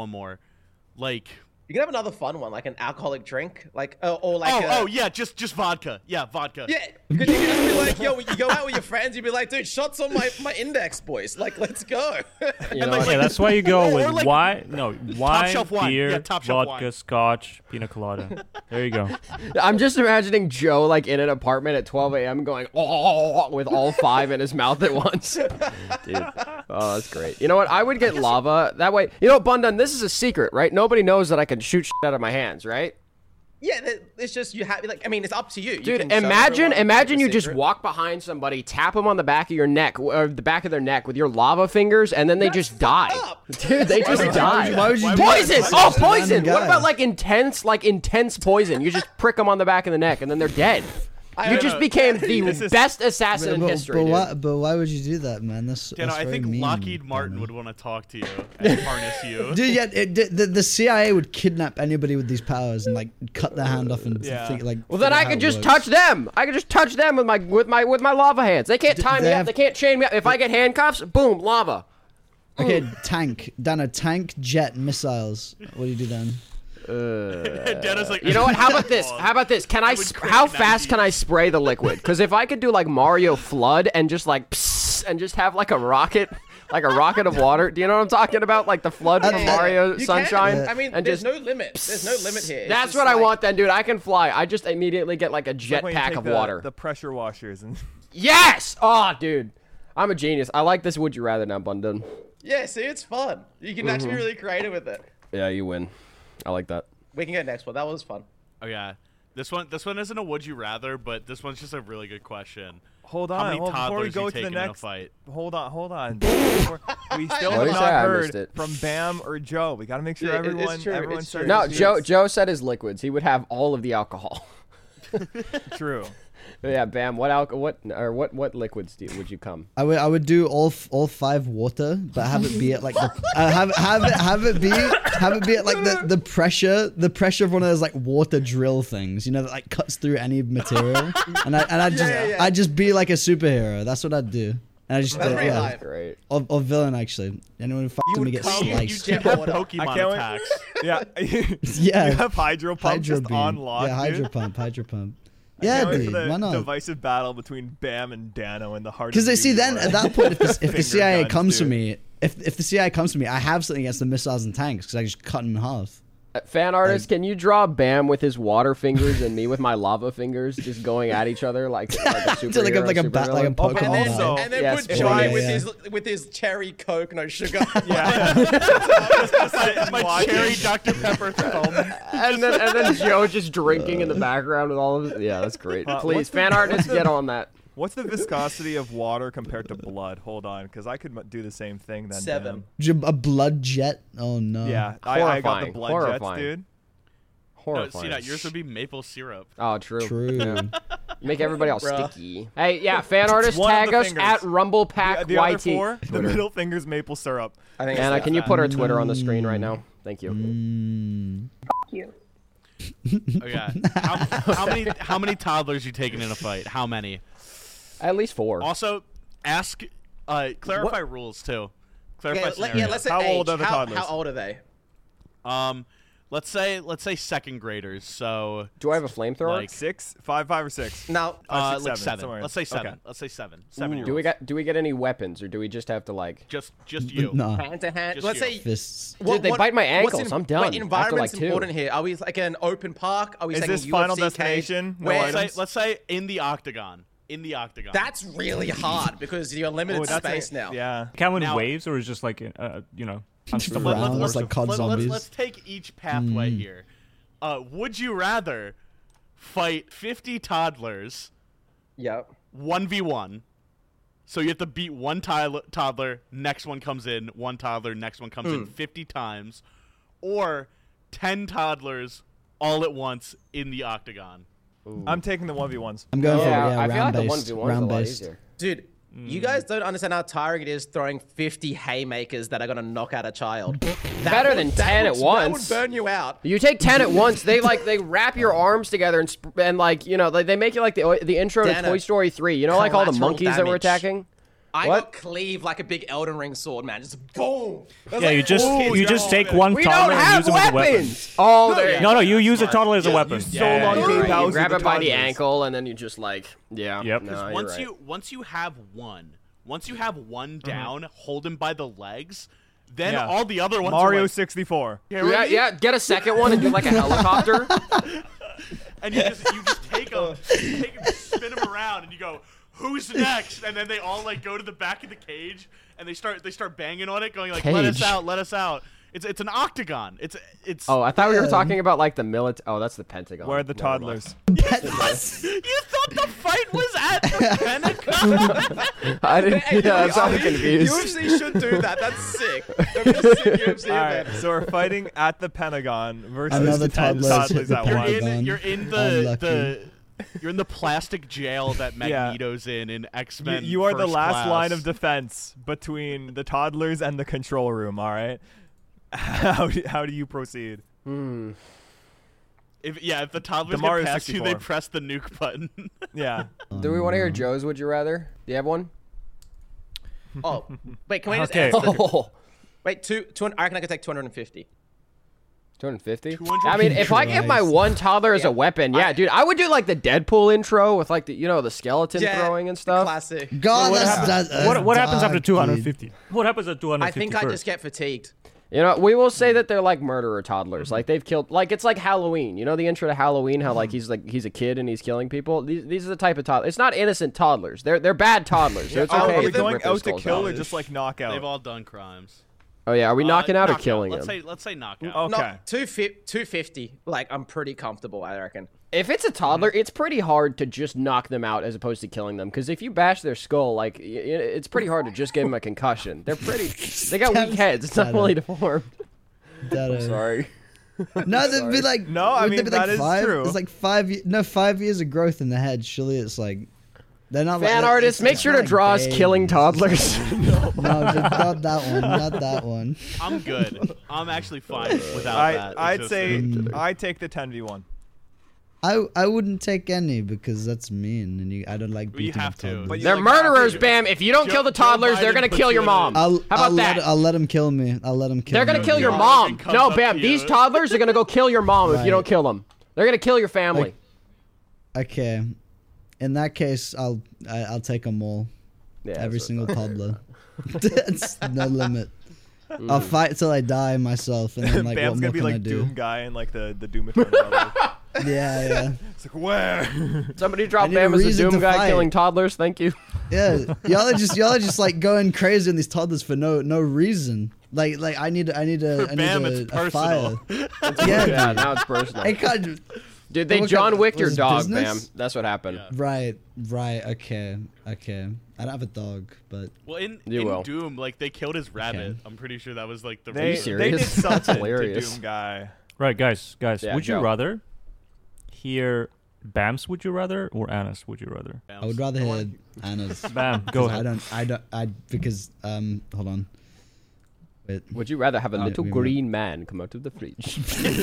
S3: Like
S6: You can have another fun one, like an alcoholic drink, like or like.
S3: yeah, just vodka. Yeah, vodka.
S6: Yeah, because you can just be like, yo, you go out with your friends, you'd be like, dude, shots on my index, boys. Like, let's go.
S5: You know
S3: like-
S5: what?
S4: Yeah, that's why you go
S3: Or
S4: with
S3: like
S4: wine,
S3: shelf wine.
S4: beer,
S3: Yeah, top shelf
S4: vodka,
S3: wine.
S4: scotch, pina colada. There you go.
S5: I'm just imagining Joe like in an apartment at 12 a.m. going oh with all five in his mouth at once. Dude, oh, that's great. You know what? I would get lava. That way, you know, Bundan, this is a secret, right? Nobody knows that I can shoot shit out of my hands, right?
S6: Yeah, it's just you have like. I mean, it's up to you.
S5: Dude,
S6: you can show
S5: imagine
S6: everyone
S5: you
S6: the
S5: just
S6: secret.
S5: walk behind somebody, tap them on the back of your neck or the back of their neck with your lava fingers, and then they just die.
S6: up.
S5: Dude, they just die.
S7: Why would you do
S5: Poison!
S7: that?
S5: Oh,
S7: Such a random
S5: poison! What
S7: guy.
S5: about like intense poison? You just prick them on the back of the neck, and then they're dead. You just became the best assassin in history.
S7: But why would you do that, man? That's
S3: Dano, I
S7: very
S3: think
S7: mean,
S3: Lockheed Martin
S7: Dano.
S3: would want to talk to you and harness you.
S7: Dude, yeah, the CIA would kidnap anybody with these powers and like cut their hand off and
S2: Yeah.
S7: think like.
S5: Well, then
S7: figure
S5: I
S7: out how
S5: could
S7: it
S5: just
S7: works.
S5: touch them. I could just touch them with my lava hands. They can't tie me
S7: they
S5: up.
S7: have-
S5: They can't chain me up. If I get handcuffs, boom, lava.
S7: Okay, tank, Dano, tank, jet, missiles. What do you do then?
S3: Dano's like,
S5: You know what? How about this? How about this? Can I?
S3: would
S5: How
S3: crack
S5: fast
S3: 90.
S5: can I spray the liquid? Because if I could do like Mario Flood and just like psst, and just have like a rocket. Like a rocket of water. Do you know what I'm talking about? Like the flood from Mario
S6: You
S5: Sunshine.
S6: Can. I mean,
S5: and
S6: there's
S5: just,
S6: no limit. There's no limit here. It's
S5: That's
S6: just
S5: what I
S6: like-
S5: want then, dude. I can fly. I just immediately get like a
S2: It's like when you
S5: jetpack
S2: take
S5: of
S2: the,
S5: water.
S2: The pressure washers and
S5: Yes! Oh, dude. I'm a genius. I like this Would You Rather now, Bundan.
S6: Yeah, see, it's fun. You can actually be really creative with it.
S5: Yeah, you win. I like that.
S6: We can go next one. That was fun.
S3: oh yeah, this one isn't a would you rather, but this one's just a really good question.
S2: hold
S3: How
S2: on.
S3: many
S2: Before we
S3: toddlers
S2: go
S3: you
S2: to the
S3: taking in a
S2: next
S3: fight?
S2: Hold on. We still
S5: What
S2: have
S5: did you say?
S2: not
S5: I
S2: heard
S5: missed it.
S2: from Bam or Joe. We got to make sure
S6: Yeah, it's
S2: everyone
S6: true,
S2: everyone
S6: it's
S2: starts
S6: true.
S5: No,
S2: to
S5: Joe said his liquids. He would have all of the alcohol.
S2: True.
S5: Yeah, Bam. What liquids would you come?
S7: I would do all five water, but have it be at like the have it be at like the pressure of one of those like water drill things, you know, that like cuts through any material. And I'd just be like a superhero. That's what I'd do. And I just
S6: That's very high.
S5: Great.
S7: or villain actually. Anyone who fucks
S6: You
S7: with me
S6: would
S7: gets
S6: come- you
S7: sliced.
S6: jet
S3: Have
S6: water.
S2: I
S3: Pokemon
S2: can't wait.
S3: attacks.
S2: Yeah.
S7: Yeah.
S2: You have hydro pump
S7: Hydro
S2: just
S7: beam.
S2: on lock.
S7: Yeah, hydro
S2: dude.
S7: pump.
S2: I
S7: Yeah,
S2: can't wait
S7: dude.
S2: for the
S7: Why not?
S2: divisive battle between Bam and Dano in the heart.
S7: Because
S2: of
S7: they see then
S2: New
S7: at
S2: York.
S7: that point, if the
S2: Finger
S7: CIA
S2: guns,
S7: comes for
S2: dude.
S7: me, if the CIA comes for me, I have something against the missiles and tanks because I just cut them in half.
S5: Fan artist, can you draw Bam with his water fingers and me with my lava fingers, just going at each other like a superhero?
S7: like a
S5: supervillain?
S7: Pokemon.
S6: And then,
S2: Also-
S6: and then
S5: Yes,
S6: put
S5: boy,
S6: Jai
S7: yeah.
S6: with his cherry Coke, no sugar.
S2: Yeah.
S3: My cherry Dr. Pepper thumb.
S5: and then Joe just drinking in the background with all of his. Yeah, that's great.
S2: what's
S5: Please,
S2: the-
S5: fan artists, get on that.
S2: What's the viscosity of water compared to blood? Hold on, because I could do the same thing then.
S6: 7.
S7: A blood jet? Oh no.
S2: Bam. Yeah, I got the
S5: Horrifying.
S2: blood
S5: Horrifying.
S2: jets, dude.
S3: No,
S5: Horrifying.
S3: see that yours would be maple syrup.
S5: Oh, true.
S7: True.
S5: Make everybody all
S6: Bruh.
S5: sticky. Hey, yeah, fan artists,
S2: one of
S5: tag
S2: the
S5: us
S2: fingers.
S5: at RumblePack
S2: The other
S5: YT.
S2: four, the middle finger's maple syrup.
S6: I think
S5: Anna,
S6: it's
S5: can you
S6: that.
S5: put her Twitter on the screen right now? Thank you.
S8: You.
S3: Oh yeah. How many toddlers you taking in a fight? How many?
S5: At least 4.
S3: Also, ask clarify rules too. Clarify
S6: Yeah, let's say
S2: How
S6: age.
S2: old are the toddlers?
S6: How old are they?
S3: let's say second graders. So
S5: Do I have a flamethrower?
S3: Like,
S2: 6, 5, 5 or 6.
S6: Now,
S2: Six,
S3: like
S2: seven,
S3: 7.
S2: somewhere.
S3: Let's say 7.
S2: Okay.
S3: Let's say 7. 7
S5: do we get any weapons, or do we just have to like?
S3: just you?
S7: No.
S6: hand to hand.
S3: Just
S6: Let's
S3: you.
S6: say.
S7: Fists.
S5: Dude, they bite my ankles. I'm done
S6: Wait,
S5: after,
S6: environment's
S5: like, 2.
S6: important here. Are we like an open park? Are we
S2: Is
S6: saying
S2: this
S6: UFC
S2: Final
S6: cage?
S2: Destination? No
S6: Where-
S2: items?
S3: Let's say in the octagon. In the octagon.
S6: That's really hard because you're limited
S2: Oh, that's
S6: space now.
S2: Yeah.
S4: Count in
S3: Now-
S4: waves or is just like you know?
S7: Rounds like COD zombies.
S3: Let's take each pathway here. Would you rather fight 50 toddlers?
S6: Yep.
S3: 1v1. So you have to beat one toddler, next one comes in, one toddler, next one comes in 50 times, or 10 toddlers all at once in the octagon.
S2: Ooh. I'm taking the 1v1s.
S7: I'm going for
S5: I feel like the
S7: round-based.
S5: 1v1 is a lot easier.
S6: Dude, you guys don't understand how tiring it is throwing 50 haymakers that are going to knock out a child.
S5: Better than 10 at once.
S6: That would burn you out.
S5: You take 10 at once, they wrap your arms together and like, you know, they make you like the intro to Toy Story 3. You know, like all the monkeys that were attacking?
S6: I got cleave like a big Elden Ring sword, man. Just boom.
S4: Yeah, you just take one toddler and use it as a weapon.
S5: Oh, there.
S4: No, you use a toddler as a weapon.
S5: You grab it by the ankle and then you just like,
S4: Yep.
S5: No,
S3: once you have one down, hold him by the legs. Then all the other ones
S2: Mario
S3: are like,
S2: 64.
S5: Yeah, get a second one and do like a helicopter.
S3: And you just take him, spin him around, and you go, "Who's next?" And then they all like go to the back of the cage and they start banging on it, going like, "Let us out, let us out." It's an octagon. It's.
S5: Oh, I thought we were talking about like the military. Oh, that's the Pentagon.
S2: Where are the toddlers?
S3: You thought the fight was at the Pentagon?
S5: I didn't. Yeah, I'm so confused.
S6: UFC should do that. That's sick. That'd be a sick UFC
S2: All right,
S6: event.
S2: so we're fighting at the Pentagon versus
S7: Another
S2: 10
S7: toddlers
S2: toddlers
S7: hit
S2: at
S7: the
S2: once.
S7: Pentagon.
S3: You're in you're in the plastic jail that Magneto's in X-Men.
S2: You are the
S3: First
S2: last
S3: Class.
S2: line of defense between the toddlers and the control room. All right. How do you proceed?
S3: If the toddlers
S2: The Mario
S3: get past you,
S2: 64.
S3: they press the nuke button.
S2: Yeah.
S5: Do we want to hear Joe's Would You Rather? Do you have one?
S6: Oh, wait, can we just
S4: Okay.
S6: answer?
S5: Oh,
S6: Wait, I reckon I could take 250.
S5: 250?
S3: 250.
S5: I mean, if I give my one toddler as a weapon, dude, I would do like the Deadpool intro with like the skeleton throwing and stuff.
S6: Classic.
S7: God,
S4: What
S7: that's
S4: happens after
S7: dark,
S4: 250?
S7: dude.
S4: What happens at 250?
S6: I think I
S4: first?
S6: just get fatigued.
S5: You know, we will say that they're like murderer toddlers. Like they've killed, like it's like Halloween. You know the intro to Halloween, how like he's a kid and he's killing people. These are the type of toddlers. It's not innocent toddlers. They're bad toddlers. So it's okay.
S2: Are we
S5: if they
S2: going
S5: rip their
S2: out to
S5: skulls
S2: kill
S5: out.
S2: or just like knock out?
S3: They've all done crimes.
S5: Oh yeah, are we knocking out or
S3: Knockout.
S5: killing
S3: Let's
S5: him?
S3: say knockout.
S2: Okay.
S6: No, 250. Like, I'm pretty comfortable, I reckon.
S5: If it's a toddler, it's pretty hard to just knock them out as opposed to killing them. Because if you bash their skull, like it's pretty hard to just give them a concussion. They got weak heads. It's not fully deformed. I'm sorry.
S7: No, they'd be like
S2: No, I
S7: wouldn't
S2: mean,
S7: they be like
S2: that is
S7: five?
S2: true.
S7: It's like 5 years of growth in the head. Surely it's like they're not
S5: Fan
S7: like,
S5: artists, make
S7: it's
S5: sure
S7: not
S5: to
S7: like
S5: draw us
S7: babies.
S5: killing toddlers.
S7: No, not that one. Not that one.
S3: I'm good. I'm actually fine without that. It's
S2: I'd
S3: just
S2: say I take the 10v1.
S7: I wouldn't take any because that's mean, and I don't like
S3: Well, you
S7: beating
S3: have
S7: up
S3: to.
S7: toddlers.
S3: But you
S5: They're
S3: like
S5: murderers,
S3: to-
S5: Bam. If you don't
S3: Joe-
S5: kill the
S3: Joe
S5: toddlers, they're
S3: Biden
S5: gonna
S3: puts
S5: kill
S3: you
S5: your
S3: in
S5: mom. How about that?
S7: I'll let them kill me. I'll let them kill
S5: They're
S7: me.
S5: gonna kill your
S3: Joe
S5: mom.
S3: Biden comes
S5: No,
S3: up
S5: Bam.
S3: to
S5: These
S3: you.
S5: toddlers are gonna go kill your mom if you don't
S7: Right.
S5: kill them. They're gonna kill your family.
S7: Okay, in that case, I'll take them all.
S5: Yeah,
S7: Every
S5: that's
S7: single toddler. It's no limit. I'll fight till I die myself, and then like
S2: Bam's
S7: what
S2: gonna
S7: more
S2: be
S7: can I
S2: like
S7: do?
S2: Doom guy and like the Doom Eternal.
S7: Yeah.
S2: It's like where?
S5: Somebody
S7: I
S5: drop
S7: need a
S5: Bam as a
S7: reason
S5: Doom
S7: to
S5: guy
S7: fight.
S5: killing toddlers. Thank you.
S7: Yeah, y'all are just like going crazy on these toddlers for no reason. Like I need
S3: Bam, it's
S7: a fire.
S3: personal.
S5: Yeah, now it's personal.
S7: I can't.
S5: Dude, they
S7: What
S5: John
S7: kind-
S5: Wicked your
S7: was
S5: dog,
S7: business?
S5: Bam. That's what happened.
S7: Right. Okay. I don't have a dog, but
S3: Well, in
S5: You will.
S3: Doom, like they killed his rabbit. I'm pretty sure that was like the
S2: They
S3: reason.
S2: did
S5: serious?
S2: something
S5: That's hilarious.
S2: to Doom guy.
S4: Right, guys.
S5: Yeah,
S4: Would you
S5: go.
S4: rather hear Bam's Would You Rather or Anna's Would You Rather?
S7: I would rather hear Anna's.
S4: Bam, go ahead.
S7: Because hold on. Wait.
S5: Would you rather have a little
S7: we-
S5: green man come out of the fridge?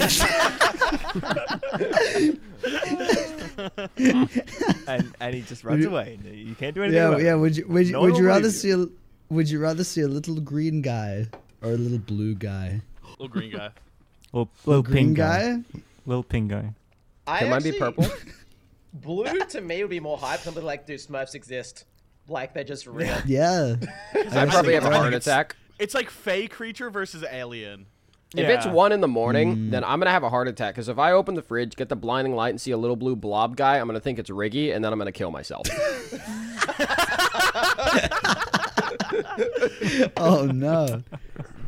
S2: and he just runs away. You can't do anything. about
S7: Yeah.
S2: it.
S7: Would you
S2: No one will believe
S7: would you rather see a little green guy or a little blue guy?
S3: Little green guy.
S4: Little
S7: Green
S4: pink
S7: guy?
S4: Little pink guy.
S5: It might be purple.
S6: Blue to me would be more hype. Something like, do Smurfs exist? Like they're just real.
S7: Yeah.
S5: I'd probably have a heart attack.
S3: It's like Fey creature versus alien.
S5: If it's 1 in the morning, then I'm gonna have a heart attack. Because if I open the fridge, get the blinding light, and see a little blue blob guy, I'm gonna think it's Riggy, and then I'm gonna kill myself.
S7: Oh no.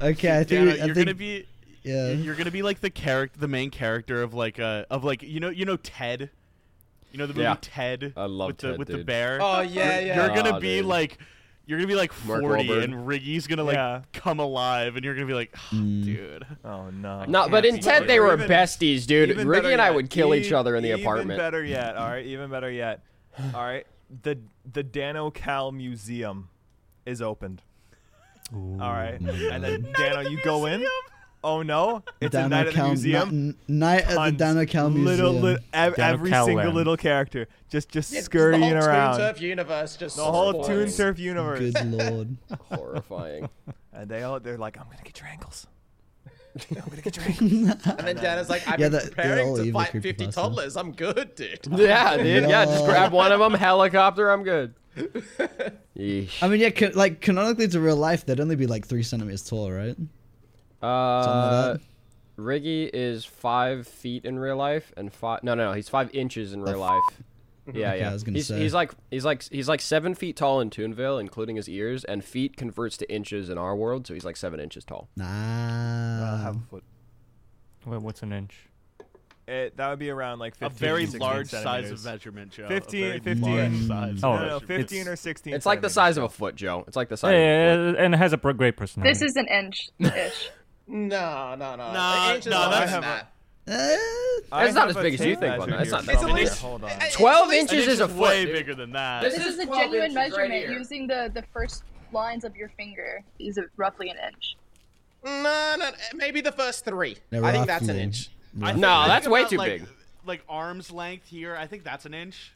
S7: Okay, I think
S3: Dano,
S7: I
S3: you're
S7: think,
S3: gonna be.
S7: yeah.
S3: You're gonna be like the main character of like you know Ted. You know the movie
S5: Yeah.
S3: Ted.
S5: I love
S3: with
S5: Ted,
S3: the
S5: dude.
S3: bear.
S6: Oh yeah, yeah.
S3: You're gonna
S5: Oh,
S3: be
S5: dude.
S3: like. You're gonna be like
S5: Mark
S3: 40,
S5: Wahlberg.
S3: and Riggy's gonna like
S2: Yeah.
S3: come alive, and you're gonna be like, oh, dude.
S2: Oh no.
S5: No, but in
S2: Can't
S5: Ted
S2: see
S5: they
S2: it.
S5: were
S2: Even-
S5: besties, dude.
S2: even
S5: Ricky
S2: better
S5: and I
S2: yet,
S5: would kill each other in the apartment.
S2: Even better yet. All right. Even better yet. All right. The Dano Cal Museum is opened. All right. And then Dano, you go in. Oh no! It's a night at the museum.
S7: Night at the
S2: Tons.
S7: Dano Cal Museum.
S2: Every
S4: Cal
S2: single
S4: Land.
S2: little character just
S6: Yeah, the
S2: scurrying
S6: whole
S2: around.
S6: Toon Turf universe just
S2: The whole
S6: spawns.
S2: Toon Surf universe.
S7: Good lord.
S5: Horrifying.
S2: And they're like, I'm gonna get your ankles. I'm gonna get your ankles.
S6: And then Dana's like, I've
S7: Yeah,
S6: been
S7: they're
S6: preparing
S7: all
S6: to
S7: evil
S6: fight 50
S7: creepypasta.
S6: toddlers. I'm good, dude.
S5: Yeah, dude. Yeah, just
S7: Yeah.
S5: grab one of them, helicopter, I'm good. Yeesh.
S7: I mean, yeah, canonically to real life, they'd only be like 3 centimeters tall, right? Something like that.
S5: Riggy is 5 feet in real life, and no, he's 5 inches in real life. Yeah,
S7: Okay,
S5: yeah.
S7: I was gonna
S5: he's,
S7: say.
S5: he's like 7 feet tall in Toonville, including his ears, and feet converts to inches in our world, so he's like 7 inches tall.
S2: I'll have
S7: Nah.
S2: a foot.
S4: Wait, what's an inch?
S2: That would be around like 15,
S3: A very
S2: 16
S3: large size
S2: centimeters.
S3: of measurement, Joe.
S2: 15
S3: A very
S2: 15
S3: large size.
S4: Oh,
S2: no,
S3: of measurement.
S2: 15 or 16.
S5: It's like the size of a foot, Joe. It's like the size
S4: Yeah,
S5: of a foot.
S4: and it has a great personality.
S8: This is an inch-ish.
S6: No.
S3: Nah,
S6: The inch is
S3: no,
S6: longer
S3: that's-
S6: than that.
S5: It's not as big as you think,
S2: Bun.
S5: Bun. It's not
S6: that
S2: Hold
S6: big.
S2: on, hold on.
S5: 12
S3: An
S5: inches
S3: inch
S5: is a
S3: way
S5: foot. dude.
S3: bigger than that.
S8: This is a
S5: 12
S8: genuine
S5: inches right
S8: measurement
S5: here.
S8: using the first lines of your finger. Is it roughly an inch?
S6: No, maybe the first 3.
S7: They're
S6: I think that's an
S7: roughly-
S6: inch.
S3: I
S5: No,
S3: think
S5: that's way
S3: about,
S5: too
S3: like,
S5: big.
S3: Like arm's length here, I think that's an inch.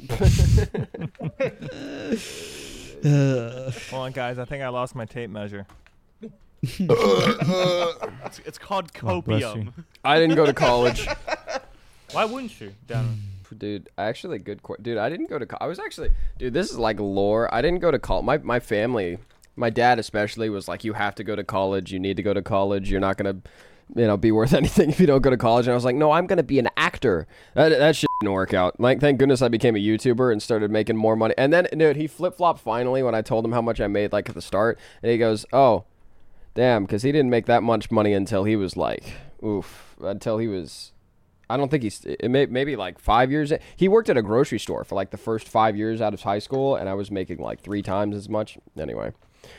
S2: Hold on, guys. I think I lost my tape measure.
S3: It's called
S4: Oh, bless you.
S3: copium.
S5: I didn't go to college.
S4: Why wouldn't you? Down.
S5: Dude, actually, dude, I didn't go to I was actually, dude, this is like lore. I didn't go to college. My family, my dad especially, was like, you have to go to college. You need to go to college. You're not going to, be worth anything if you don't go to college. And I was like, no, I'm going to be an actor. That shit didn't work out. Like, thank goodness I became a YouTuber and started making more money. And then, dude, he flip-flopped finally when I told him how much I made, like, at the start. And he goes, oh, damn, because he didn't make that much money until he was like, until he was... I don't think maybe like 5 years. He worked at a grocery store for like the first 5 years out of high school, and I was making like 3 times as much. Anyway,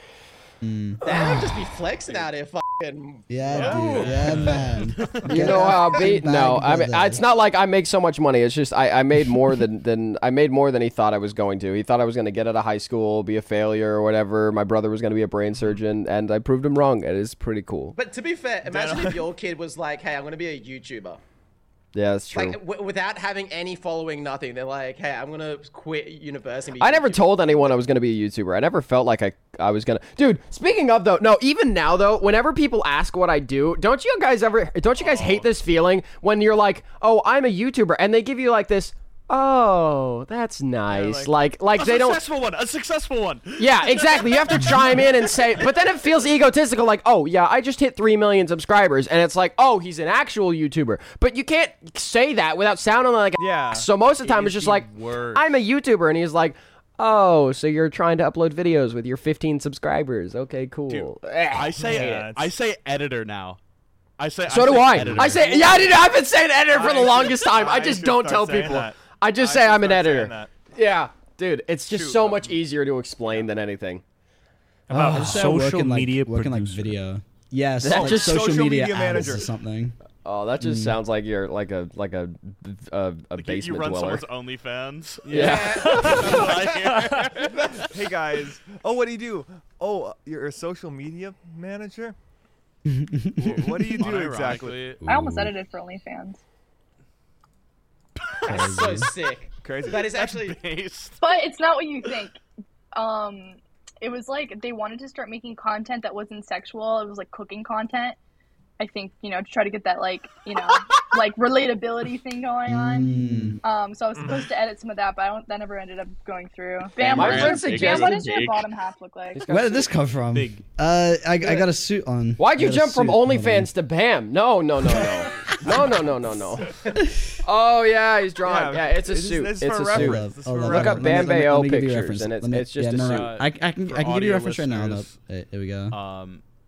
S6: That just be flexing out here, fucking.
S7: Yeah, dude. Yeah, man.
S5: you know how I beat.
S7: bag,
S5: No, I mean
S7: brother.
S5: it's not like I make so much money. It's just I made more than I made more than he thought I was going to. He thought I was going to get out of high school, be a failure or whatever. My brother was going to be a brain surgeon, and I proved him wrong. It is pretty cool.
S6: But to be fair, imagine if your kid was like, "Hey, I'm going to be a YouTuber."
S5: Yeah, that's true.
S6: Like without having any following, nothing. They're like, "Hey, I'm gonna quit university." and be
S5: I never
S6: YouTuber."
S5: told anyone I was going to be a YouTuber. I never felt like I was going to. Dude, speaking of though, no, even now though, whenever people ask what I do, don't you guys hate this feeling when you're like, "Oh, I'm a YouTuber," and they give you like this, "Oh, that's nice." like they don't.
S3: A successful one.
S5: Yeah, exactly. You have to chime in and say, but then it feels egotistical, like, "Oh, yeah, I just hit 3 million subscribers," and it's like, "Oh, he's an actual YouTuber." But you can't say that without sounding like a
S2: Yeah.
S5: So most of the time, it's just like, "I'm a YouTuber," and he's like, "Oh, so you're trying to upload videos with your 15 subscribers? Okay, cool."
S3: Dude,
S5: Eh.
S3: I say
S2: Yeah,
S3: I say editor now.
S5: So do I.
S3: editor.
S5: I say, yeah, dude, I've been saying editor for the longest time. I just
S2: should
S5: don't
S2: start
S5: tell
S2: saying
S5: people.
S2: that.
S5: I just
S2: I
S5: say
S2: should
S5: I'm an
S2: start saying
S5: editor.
S2: that.
S5: Yeah, dude, it's just
S2: Shoot.
S5: so much easier to explain than anything.
S4: About
S7: I just say
S4: social
S7: working,
S4: media
S7: working like
S4: producer.
S7: video. Yes,
S5: That's
S7: like
S5: just
S7: social media
S2: media
S7: ads
S2: manager.
S7: or something.
S5: Oh, that just sounds like you're like a
S3: Like
S5: basement
S3: you run
S5: dweller.
S3: someone's OnlyFans.
S5: Yeah.
S2: Hey guys. Oh, what do you do? Oh, you're a social media manager? What do you do exactly?
S3: Unironically,
S8: I almost edited for OnlyFans.
S6: That's so sick.
S2: Crazy.
S6: That is actually.
S3: based.
S8: But it's not what you think. It was like they wanted to start making content that wasn't sexual. It was like cooking content. I think, to try to get that like relatability thing going on. So I was supposed to edit some of that, but that never ended up going through. Bam,
S5: My
S8: what
S5: friend
S8: does
S5: suggested
S8: what does your
S3: big.
S8: bottom half look like?
S7: Where did this come from?
S4: Big.
S7: I got a suit on.
S5: Why'd you
S7: I got a
S5: jump from
S7: suit. Hold on.
S5: OnlyFans to Bam? No. No. Oh yeah, he's drawn. Yeah, it's a suit.
S2: It's
S5: It's
S2: for
S5: a
S2: reference.
S5: suit.
S2: It's for
S7: Hold on,
S5: Look up
S2: reference.
S5: Bam
S7: let me
S5: Bayo
S7: give you a
S5: pictures,
S7: reference.
S5: and
S7: Let me-
S5: it's just
S7: yeah,
S5: a
S7: no,
S5: suit.
S7: no. I can give you a
S3: audio
S7: reference right now.
S3: listeners.
S7: Here we go.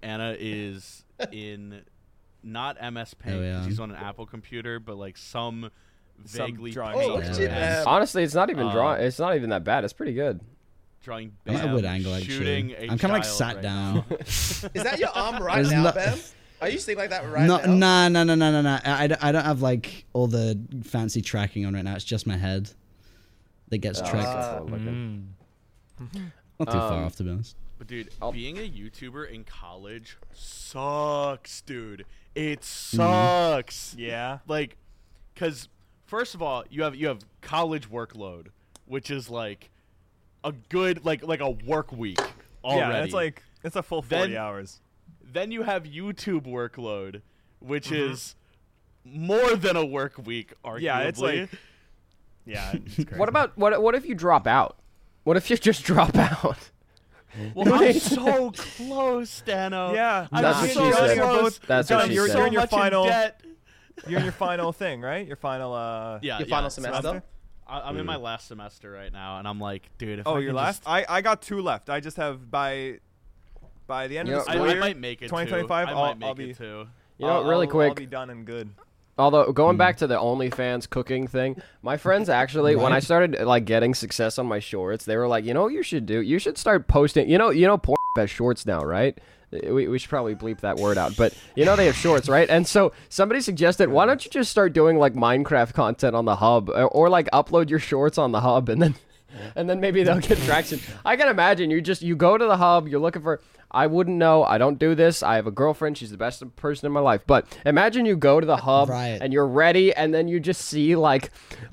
S3: Anna is in not MS Paint.
S7: Oh, yeah.
S3: She's on an Apple computer, but like some vaguely
S2: drawing
S6: Oh, look
S2: software.
S6: at you, man.
S5: Honestly, it's not even it's not even that bad. It's pretty good.
S3: drawing
S7: I'm at a
S3: Bam
S7: good angle,
S3: shooting
S7: actually.
S3: a
S7: I'm kind of like
S3: child
S7: sat
S3: right
S7: down.
S3: now.
S6: Is that your arm right
S7: There's
S6: now,
S7: no-
S6: Bam? Are you sitting like that right
S7: No,
S6: now?
S7: no. I don't have like all the fancy tracking on right now. It's just my head that gets tracked.
S4: Mm.
S7: Not too far off, to be honest.
S3: But dude, being a YouTuber in college sucks, dude. It sucks.
S2: Yeah.
S3: Like, cause first of all, you have college workload, which is like a good like a work week already.
S2: Yeah, it's a full 40
S3: Then-
S2: hours.
S3: Then you have YouTube workload, which is more than a work week, arguably.
S2: Yeah, it's like yeah. It's crazy.
S5: What about what if you drop out? What if you just drop out?
S3: well, I'm so close, Dano.
S2: Yeah,
S3: I'm
S5: That's what
S3: so
S5: she said.
S3: close.
S5: That's what
S2: John,
S5: she
S2: you're
S5: said.
S3: so
S2: in your
S3: much
S2: final-
S3: in debt.
S2: You're in your final thing, right? Your final
S6: Your final semester?
S3: I'm in my last semester right now, and I'm like, dude. If
S2: Oh,
S3: I
S2: your
S3: can
S2: last?
S3: just-
S2: I got 2 left. I just have by the end
S5: You
S2: of the
S5: know,
S2: school
S3: I
S2: year,
S3: might make it.
S2: 2025.
S3: Too. I
S2: I'll
S3: might make
S2: be
S3: it too.
S5: You know, really quick.
S2: I'll be done and good.
S5: Although going back to the OnlyFans cooking thing, my friends actually, when I started like getting success on my shorts, they were like, you know what you should do? You should start posting. You know, porn has shorts now, right? We should probably bleep that word out, but you know they have shorts, right? And so somebody suggested, why don't you just start doing like Minecraft content on the hub, or like upload your shorts on the hub, and then maybe they'll get traction. I can imagine you go to the hub, you're looking for. I wouldn't know. I don't do this. I have a girlfriend. She's the best person in my life. But imagine you go to the hub
S7: Right.
S5: and you're ready, and then you just see like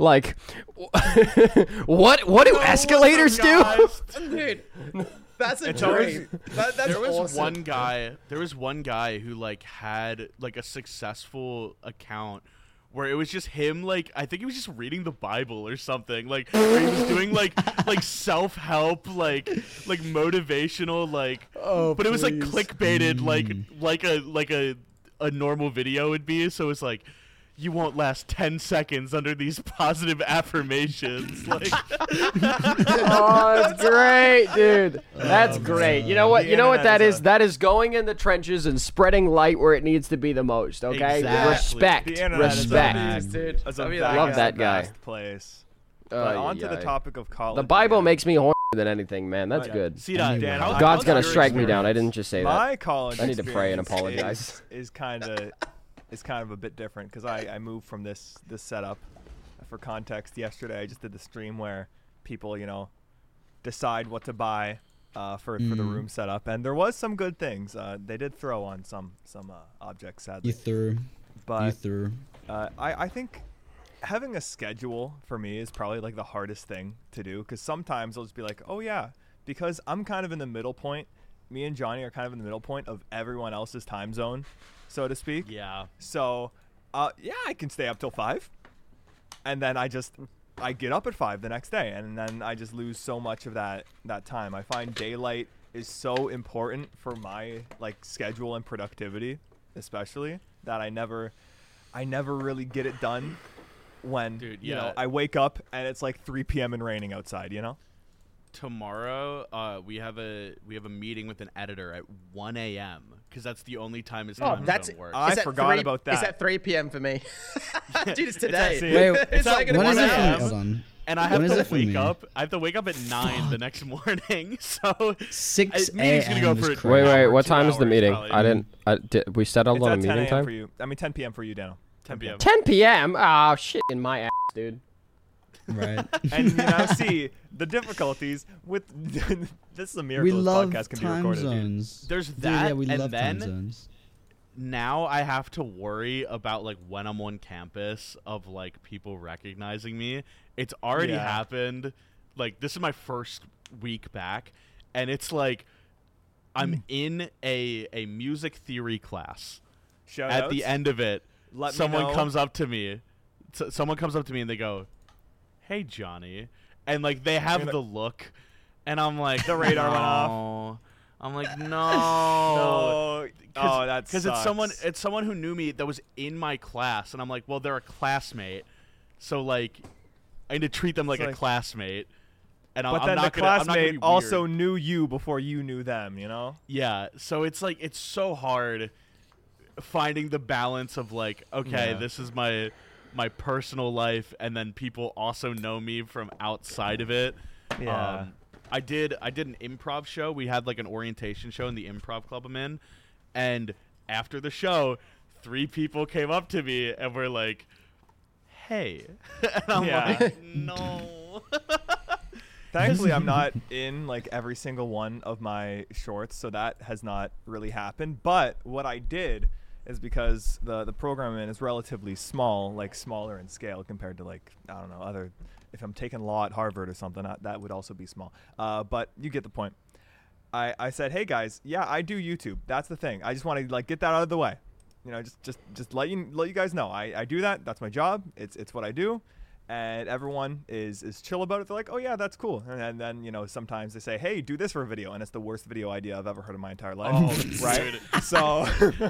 S5: what do escalators do?
S6: Dude, that's a
S2: It's always-
S6: dream. That's
S3: There was
S6: awesome.
S3: one guy. There was one guy who like had like a successful account where it was just him. Like I think he was just reading the Bible or something. Like where he was doing like self-help, like motivational, like.
S5: Oh,
S3: but it was like
S5: please.
S3: clickbaited, like a normal video would be. So it's like. You won't last 10 seconds under these positive affirmations. Like,
S5: Oh, that's great, dude. That's great. You know what?
S2: The
S5: You know what
S2: internet
S5: that
S2: is
S5: is? That is going in the trenches and spreading light where it needs to be the most. Okay,
S3: Exactly.
S5: respect,
S2: The internet is a
S5: respect.
S2: vast-
S6: Dude,
S2: is a
S6: I mean,
S2: vast,
S5: love that guy.
S2: vast place.
S5: Oh,
S2: But on to
S5: yeah.
S2: the topic of college.
S5: The Bible
S2: again.
S5: makes me hornier than anything, man. That's
S2: Yeah.
S5: good.
S3: see that?
S2: Dan,
S3: how-
S5: God's
S3: how's
S5: gonna
S3: your
S5: strike me down. I
S3: experience?
S5: didn't just say that.
S2: My college
S5: I need to pray and
S2: experience
S5: apologize.
S2: Is kind of a bit different because I moved from this setup. For context, yesterday I just did the stream where people decide what to buy for the room setup, and there was some good things. They did throw on some objects, sadly.
S7: You threw.
S2: But I think having a schedule for me is probably like the hardest thing to do, because sometimes I'll just be like, oh yeah, because I'm kind of in the middle point. Me and Johnny are kind of in the middle point of everyone else's time zone, so to speak.
S3: Yeah.
S2: So, yeah, I can stay up till 5, and then I get up at 5 the next day, and then I just lose so much of that time. I find daylight is so important for my like schedule and productivity, especially that I never really get it done when
S3: Dude,
S2: you
S3: yeah.
S2: know I wake up and it's like 3 p.m. and raining outside.
S3: Tomorrow, we have a meeting with an editor at 1 a.m. because that's the only time his
S6: Oh,
S3: time
S6: that's
S3: zone works.
S2: I
S6: It's at
S2: forgot
S6: 3
S2: about
S6: It's
S2: that.
S6: at 3 p.m. for me. Dude, it's today.
S7: Wait,
S6: It's like
S7: when
S6: at
S7: is
S6: 1
S7: it for me?
S6: a.m.
S7: Hold on.
S3: And I have
S7: When is
S3: to
S7: it for
S3: wake
S7: me?
S3: up. I have to wake up at 9 the next morning. So
S7: 6
S3: meeting's gonna go
S7: a.m.
S3: for
S7: is
S5: Wait,
S7: crazy.
S5: wait.
S3: hour,
S5: What
S3: 2
S5: time is the
S3: hours,
S5: meeting?
S3: probably.
S5: We settled
S2: It's
S5: on a
S2: at 10
S5: meeting
S2: a.m.
S5: time.
S2: for you. I mean 10 p.m. for you, Dano.
S3: 10 p.m.
S5: 10 p.m. Ah, shit in my ass, dude.
S7: Right.
S2: And see the difficulties with this is a miracle.
S7: We
S2: this
S7: love
S2: podcast can be
S7: time
S2: recorded. Dude.
S7: zones.
S3: There's
S7: Dude,
S3: that,
S7: yeah, we
S3: and
S7: love time
S3: then
S7: zones.
S3: now I have to worry about like when I'm on campus of like people recognizing me. It's already
S2: Yeah.
S3: happened. Like this is my first week back, and it's like I'm in a music theory class.
S2: Shout
S3: At
S2: outs.
S3: the end of it,
S2: Let me
S3: someone
S2: know.
S3: comes up to me. Someone comes up to me and they go, "Hey, Johnny," and like they have
S2: gonna-
S3: the look, and I'm like,
S2: The radar went off.
S3: "No." I'm like, no.
S2: No. Oh, that's
S3: because it's someone who knew me that was in my class, and I'm like, well, they're a classmate, so like, I need to treat them like
S2: It's
S3: a
S2: like-
S3: classmate. And
S2: but
S3: I'm
S2: then
S3: not
S2: the
S3: gonna, I'm not gonna
S2: classmate
S3: be
S2: also
S3: weird.
S2: knew you before you knew them, you know?
S3: Yeah, so it's like it's so hard finding the balance of like, okay, this is my personal life, and then people also know me from outside of it.
S2: Yeah.
S3: I did an improv show. We had like an orientation show in the improv club I'm in, and after the show, 3 people came up to me and were like, "Hey," and I'm like, "No."
S2: Thankfully, I'm not in like every single one of my shorts, so that has not really happened. But what I did is because the program I'm in is relatively small, like smaller in scale compared to like, I don't know, other, if I'm taking law at Harvard or something, that would also be small. But you get the point. I said, hey guys, yeah, I do YouTube. That's the thing. I just want to like get that out of the way. You know, just let you guys know. I do that. That's my job. It's what I do. And everyone is chill about it. They're like, oh yeah, that's cool. And then, you know, sometimes they say, hey, do this for a video, and it's the worst video idea I've ever heard in my entire life.
S3: Oh,
S2: right? So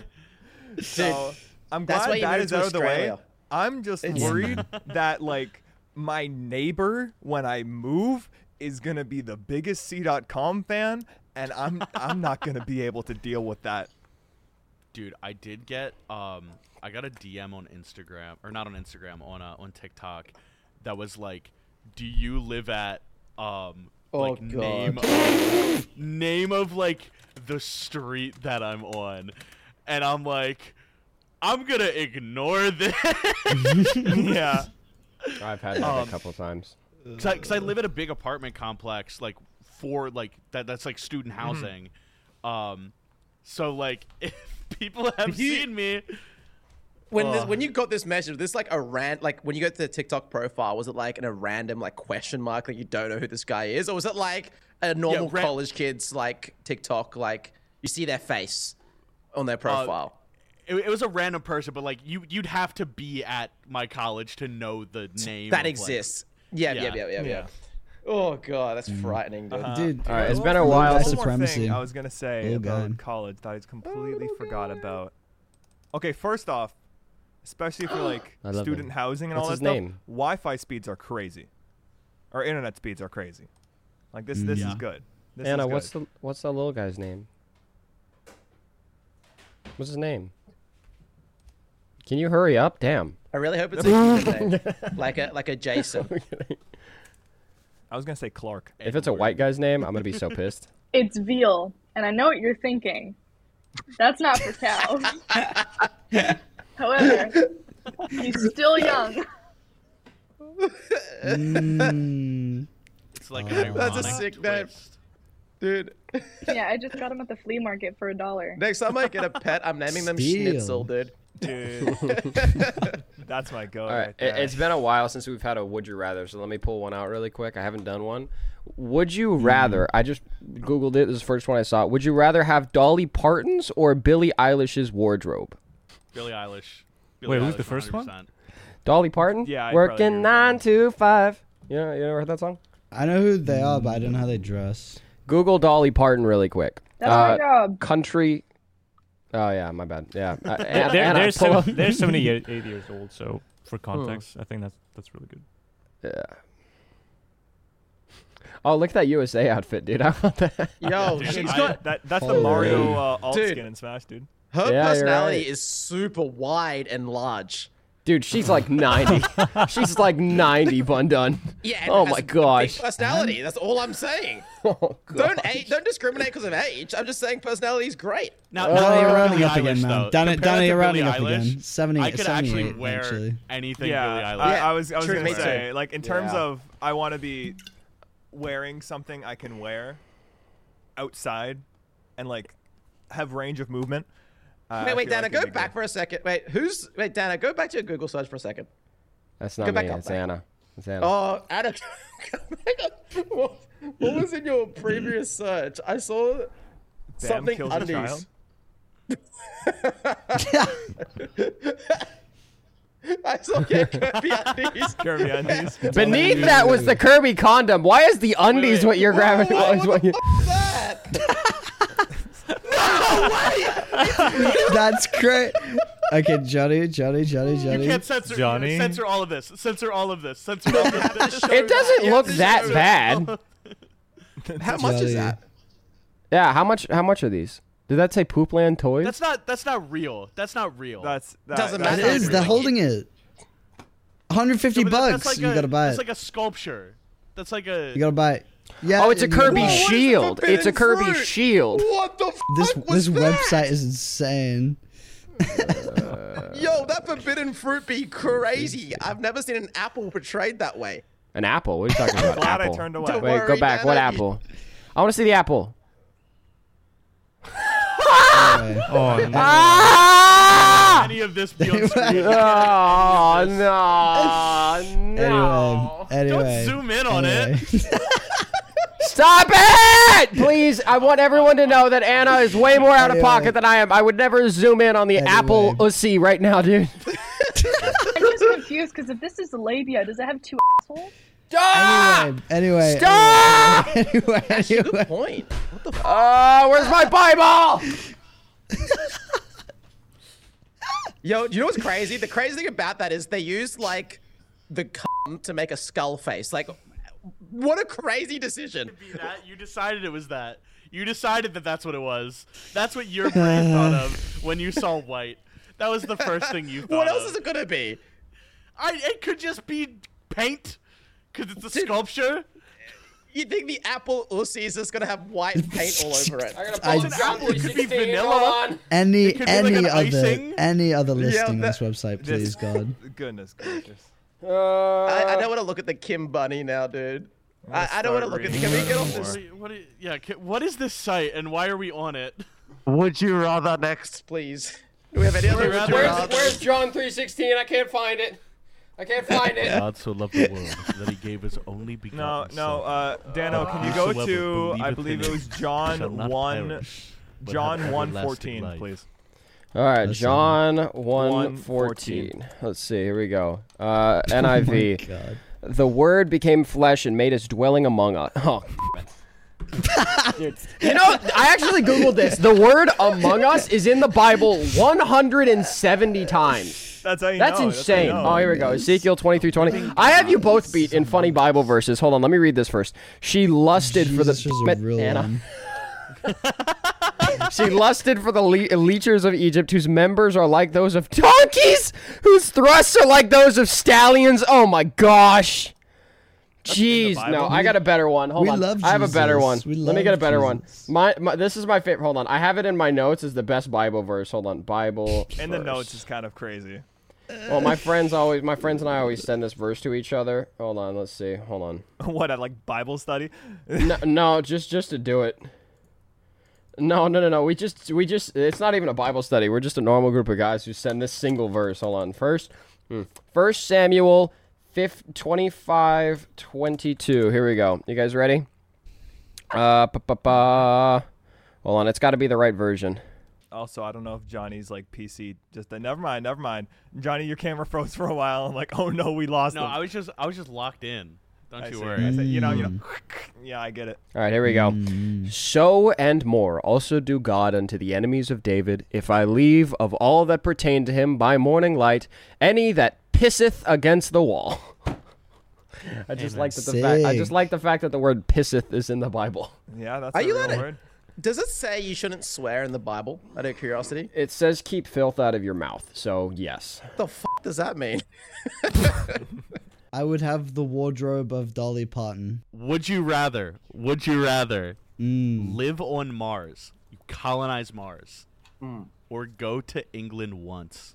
S2: I'm glad that is out of the way. I'm just worried that like my neighbor when I move is gonna be the biggest C.com fan, and I'm not gonna be able to deal with that.
S3: Dude, I did get I got a DM on Instagram, or not on Instagram, on TikTok, that was like, "Do you live at like name of like the street that I'm on?" And I'm like, I'm gonna ignore this.
S2: Yeah,
S5: I've had that a couple times.
S3: Because I live in a big apartment complex, like for like that's like student housing. So like if people have seen me.
S6: When you got this message, this like a like when you go to the TikTok profile, was it like in a random like question mark that you don't know who this guy is, or was it like a normal college kid's like TikTok, like you see their face on their profile?
S3: It was a random person, but like you'd have to be at my college to know the name
S6: that
S3: of,
S6: exists. Yeah. Oh god, that's frightening, dude.
S7: Dude,
S5: All right, it's been a while.
S2: One
S7: White
S2: more
S7: supremacy.
S2: thing I was gonna say
S7: Oh,
S2: about
S7: God.
S2: college that I completely forgot about. Okay, first off, especially for like
S5: I love
S2: student
S5: him.
S2: housing and
S5: What's
S2: all that
S5: his
S2: stuff,
S5: name?
S2: Wi-Fi speeds are crazy. Our internet speeds are crazy. Like this is good. This
S5: Anna,
S2: is good.
S5: what's the little guy's name? What's his name? Can you hurry up? Damn.
S6: I really hope it's a human name, like a Jason.
S2: I was gonna say Clark.
S5: If it's a white guy's name, I'm gonna be so pissed.
S8: It's veal, and I know what you're thinking. That's not for cows. However, he's still young.
S3: It's like an
S6: That's a
S3: ironic
S6: sick name.
S3: twist.
S6: Dude,
S8: Yeah, I just got him at the flea market for $1.
S6: next time I get a pet, I'm naming them
S7: Steal.
S6: Schnitzel, dude.
S2: Dude, that's my goal
S5: All
S2: right
S5: right,
S2: there.
S5: it's been a while since we've had a Would You Rather, so let me pull one out really quick. I haven't done one. Would you rather, I just Googled it, this is the first one I saw. Would you rather have Dolly Parton's or Billie Eilish's wardrobe?
S3: Billie Eilish.
S4: Wait, who's the first one?
S3: 100%.
S5: Dolly Parton?
S2: Yeah, I'd probably agree
S5: Working
S2: with
S5: 9 to 5. You never heard that song?
S7: I know who they are, but I don't know how they dress.
S5: Google Dolly Parton really quick.
S8: That's my job.
S5: Country. Oh, yeah, my bad. Yeah. Anna,
S4: They're 78 years old, so for context, I think that's really good.
S5: Yeah. Oh, look at that USA outfit, dude. How about that?
S6: Yo,
S2: Dude,
S6: she's got
S2: that's the
S7: Holy
S2: Mario alt
S6: Dude.
S2: skin in Smash, dude.
S6: her
S5: Yeah, you're
S6: personality
S5: right.
S6: is super wide and large.
S5: Dude, she's like 90. She's like 90, Bundun.
S6: Yeah. and
S5: Oh
S6: has
S5: my
S6: a big
S5: gosh.
S6: personality. That's all I'm saying.
S5: Oh, God.
S6: Don't discriminate because of age. I'm just saying personality is great.
S3: Now,
S7: Oh,
S3: now
S7: you're
S3: Billie
S7: rounding up
S3: Eilish,
S7: again, man.
S3: though,
S7: Danny,
S3: compared to
S7: you're rounding
S3: Billie
S7: up
S3: Eilish,
S7: again. 70,
S3: I could actually
S7: 78,
S3: wear
S7: actually.
S3: anything
S2: Yeah,
S3: Billie Eilish.
S6: Yeah.
S2: I was
S6: True,
S2: gonna
S6: me too.
S2: say, like in terms
S5: Yeah.
S2: of, I want to be wearing something I can wear outside and like have range of movement.
S6: Wait, Dana, go back for a second. Wait, Dana, go back to your Google search for a second.
S5: That's
S6: Go
S5: not
S6: back
S5: me.
S6: up,
S5: It's
S6: back.
S5: Anna. It's Anna.
S6: Oh, Anna, what was in your previous search? I saw something
S2: kills a
S6: undies. I saw Kirby undies.
S2: Kirby undies.
S5: Beneath that was the Kirby condom. Why is the undies what you're grabbing?
S6: What
S5: is what you-
S6: was that?
S7: That's great. Okay, Johnny.
S3: You can't censor
S4: Johnny?
S3: Censor all of this. Censor all of this. Censor all of this.
S5: It doesn't look that bad.
S6: How much is that?
S5: Yeah, how much are these? Did that say Poopland Toys?
S3: That's not real. That's not real.
S6: Doesn't
S7: It
S6: matter.
S7: is. They're holding it. 150 bucks. You gotta buy it.
S3: That's like a sculpture. That's like a.
S7: You gotta buy it. Yeah.
S5: Oh, it's a Kirby
S7: Whoa,
S5: shield. It's a Kirby shield.
S6: What the f***
S7: This
S6: was that?
S7: website is insane.
S6: Yo, that forbidden fruit be crazy. I've never seen an apple portrayed that way.
S5: An apple? What are you talking about?
S2: Glad
S5: Apple.
S2: I turned away.
S6: Don't
S5: Wait, go
S6: worry,
S5: back.
S6: man,
S5: What
S6: I-
S5: apple? I want to see the apple.
S7: Anyway.
S4: Oh, no.
S5: Ah!
S3: Any of this be on screen.
S5: Oh no!
S7: Anyway.
S3: Don't zoom in on it.
S5: Stop it! Please, I want everyone to know that Anna is way more out of pocket than I am. I would never zoom in on the apple pussy right now, dude.
S8: I'm just confused because if this is labia, does it have 2 assholes?
S7: Anyway.
S5: Stop!
S7: Anyway.
S6: Good point. What the f***?
S5: Where's my Bible?
S6: Yo, do you know what's crazy? The crazy thing about that is they used like the cum to make a skull face. Like, what a crazy decision.
S3: You decided it was that. You decided that that's what it was. That's what your brain thought of when you saw white. That was the first thing you thought
S6: What else
S3: of.
S6: is it gonna be?
S3: It could just be paint, because it's a sculpture.
S6: You think the apple Uzi is just gonna have white paint all over it?
S3: It's an apple. It could be vanilla.
S7: Any
S3: could be like an icing.
S7: other listing on this website, please, God.
S2: Goodness gracious.
S6: I don't want to look at the Kim Bunny now, dude. I don't want to look at. Can we get off this?
S3: What is this site and why are we on it?
S6: Would you rather next, please? Do we have any other?
S5: Where's John 3:16? I can't find it. I can't find it.
S3: God so loved the world that he gave his only begotten
S2: Dano, can you go to, I believe it was John 1:14, please.
S5: All right,
S7: That's
S5: John
S2: 1:14.
S5: 1:14. Let's see. Here we go. NIV.
S7: God.
S5: The Word became flesh and made his dwelling among us. Oh. Dude. You know, I actually Googled this. The word among us is in the Bible 170 times.
S2: That's how you
S5: That's
S2: know.
S5: insane.
S2: That's how you know.
S5: Oh, here we go. Ezekiel 23:20. I have you both beat in funny Bible verses. Hold on, let me read this first. She lusted for the
S7: Jesus was a real
S5: Anna.
S7: one.
S5: She lusted for the leechers of Egypt, whose members are like those of donkeys, whose thrusts are like those of stallions. Oh my gosh. Jeez, no, I got a better one. Hold
S7: We
S5: on.
S7: love
S5: I have a better one.
S7: Jesus. We
S5: Let me get a
S7: love
S5: better
S7: Jesus.
S5: one. This is my favorite. Hold on. I have it in my notes as the best Bible verse. Hold on. Bible
S2: In the
S5: verse.
S2: notes is kind of crazy.
S5: Well, my friends and I always send this verse to each other. Hold on. Let's see. Hold on.
S2: What, at like Bible study?
S5: No, just to do it. No. We just. It's not even a Bible study. We're just a normal group of guys who send this single verse. Hold on. First Samuel 25:22. Here we go. You guys ready? Hold on. It's got to be the right version.
S2: Also, I don't know if Johnny's like PC. Never mind. Johnny, your camera froze for a while. I'm like, oh no, we lost him.
S3: I was just locked in. Don't
S2: I
S3: you
S2: see.
S3: worry.
S2: I said, you know. Yeah, I get it.
S5: All right, here we go. So and more also do God unto the enemies of David, if I leave of all that pertain to him by morning light any that pisseth against the wall. I just like that the fact that the word pisseth is in the Bible.
S2: Yeah, that's
S6: Are
S2: a
S6: you
S2: real
S6: allowed to-
S2: word.
S6: Does it say you shouldn't swear in the Bible? Out of curiosity,
S5: It says keep filth out of your mouth, so yes.
S6: what the f does that mean?
S7: I would have the wardrobe of Dolly Parton.
S3: Would you rather live on Mars, you colonize Mars, or go to England once?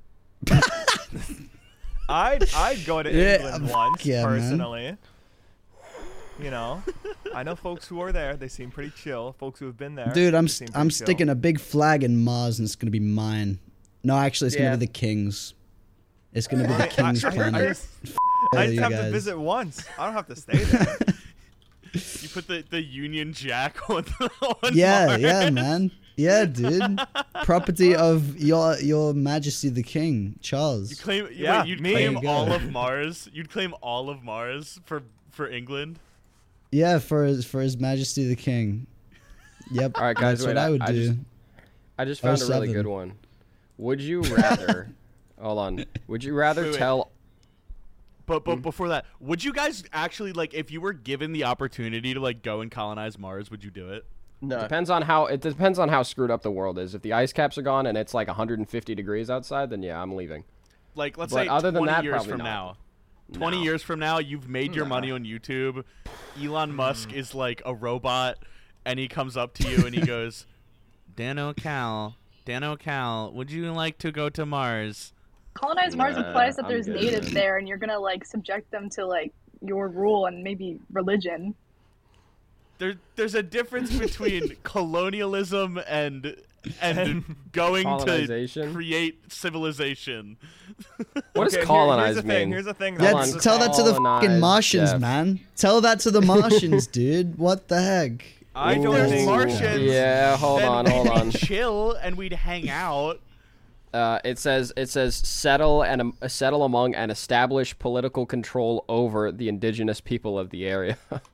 S2: I'd go to
S7: Yeah,
S2: England once,
S7: yeah, man.
S2: personally. You know, I know folks who are there. They seem pretty chill. Folks who have been there.
S7: Dude, I'm
S2: they seem pretty
S7: I'm
S2: chill.
S7: sticking a big flag in Mars and it's gonna be mine. No, actually, it's
S6: Yeah.
S7: gonna be the King's. It's gonna be the King's
S2: I
S7: planet.
S2: just
S7: Hell,
S2: have
S7: you
S2: to
S7: guys.
S2: visit once. I don't have to stay there.
S3: You put the Union Jack on
S7: Yeah,
S3: Mars.
S7: yeah, man. Yeah, dude. Property of your Majesty the King, Charles.
S2: Yeah,
S3: You'd
S2: me.
S3: claim
S7: There you go.
S3: all of Mars. You'd claim all of Mars for England.
S7: Yeah, for his Majesty the King. Yep.
S5: All right, guys,
S7: that's
S5: wait,
S7: what I would do.
S5: I just found a really
S7: 07.
S5: good one. Would you rather hold on. Would you rather
S3: Wait.
S5: tell
S3: But before that, would you guys actually like if you were given the opportunity to like go and colonize Mars? Would you do it?
S6: No.
S5: Depends on how screwed up the world is. If the ice caps are gone and it's like 150 degrees outside, then yeah, I'm leaving.
S3: Like let's
S5: But
S3: say
S5: other than
S3: 20
S5: that,
S3: years
S5: probably
S3: from
S5: not.
S3: now. 20 years from now, you've made your money on YouTube. Elon Musk is like a robot, and he comes up to you and he goes, Dan Cal, would you like to go to Mars?
S8: Colonize Mars implies that
S5: I'm
S8: there's
S5: good.
S8: natives there, and you're gonna like subject them to like your rule and maybe religion.
S3: There's a difference between colonialism and going to
S5: Colonization?
S3: create civilization.
S5: What does
S2: Okay,
S5: colonize mean?
S2: Here's the thing.
S7: Yeah,
S5: Hold on.
S7: tell that to the fucking
S5: Colonize,
S7: Martians,
S5: Jeff.
S7: man. Tell that to the Martians, dude. What the heck?
S2: I don't
S3: There's
S2: think
S3: Martians.
S5: Yeah, hold
S3: then
S5: on.
S3: we'd chill and we'd hang out.
S5: It says settle among and establish political control over the indigenous people of the area.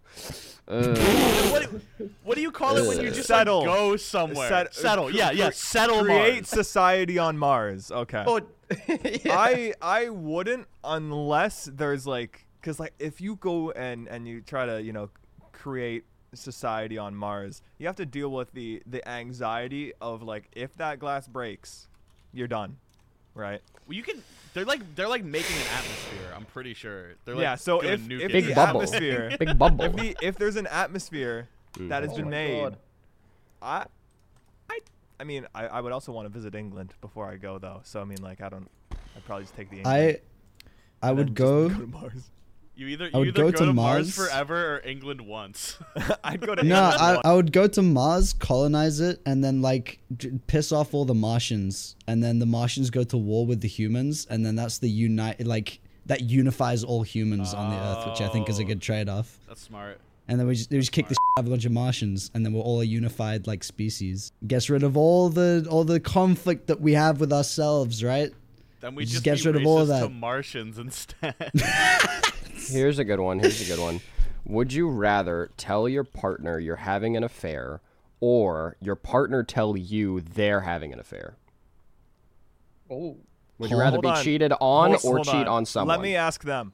S3: What do you call it when you just
S2: Settle.
S3: like, go somewhere? Settle. Yeah. Settle
S2: create
S3: Mars.
S2: society on Mars. Okay.
S6: Or, yeah.
S2: I wouldn't unless there's like, because like if you go and you try to create society on Mars, you have to deal with the anxiety of like if that glass breaks, you're done, right?
S3: Well, you can. They're like making an atmosphere. I'm pretty sure. They're like
S2: Yeah. So
S3: gonna
S2: if
S3: nuke
S2: if
S3: it.
S5: Big
S2: the
S5: bubble.
S2: atmosphere,
S5: Big bubble.
S2: if there's an atmosphere that has been
S6: my
S2: made,
S6: God.
S2: I mean I would also want to visit England before I go though. So I mean like I'd probably just take the
S7: I
S2: England and
S7: would
S2: then
S7: go.
S2: just go to Mars.
S3: You either
S7: I would go to
S3: Mars
S7: Mars.
S3: forever or England once.
S2: I'd go to
S7: No,
S2: England.
S7: I would go to Mars, colonize it, and then like piss off all the Martians, and then the Martians go to war with the humans, and then that's the that unifies all humans on the Earth, which I think is a good trade-off.
S3: That's smart.
S7: And then we just kick the shit out of a bunch of Martians, and then we're all a unified like species. Gets rid of all the conflict that we have with ourselves, right?
S3: Then we
S7: Just
S3: just
S7: gets
S3: be
S7: rid of all of
S3: racist to
S7: that.
S3: Martians instead.
S5: Here's a good one. Would you rather tell your partner you're having an affair, or your partner tell you they're having an affair?
S6: Oh.
S5: Would you rather
S2: Hold
S5: be
S2: on.
S5: cheated on or
S2: Hold
S5: cheat on someone?
S2: Let me ask them.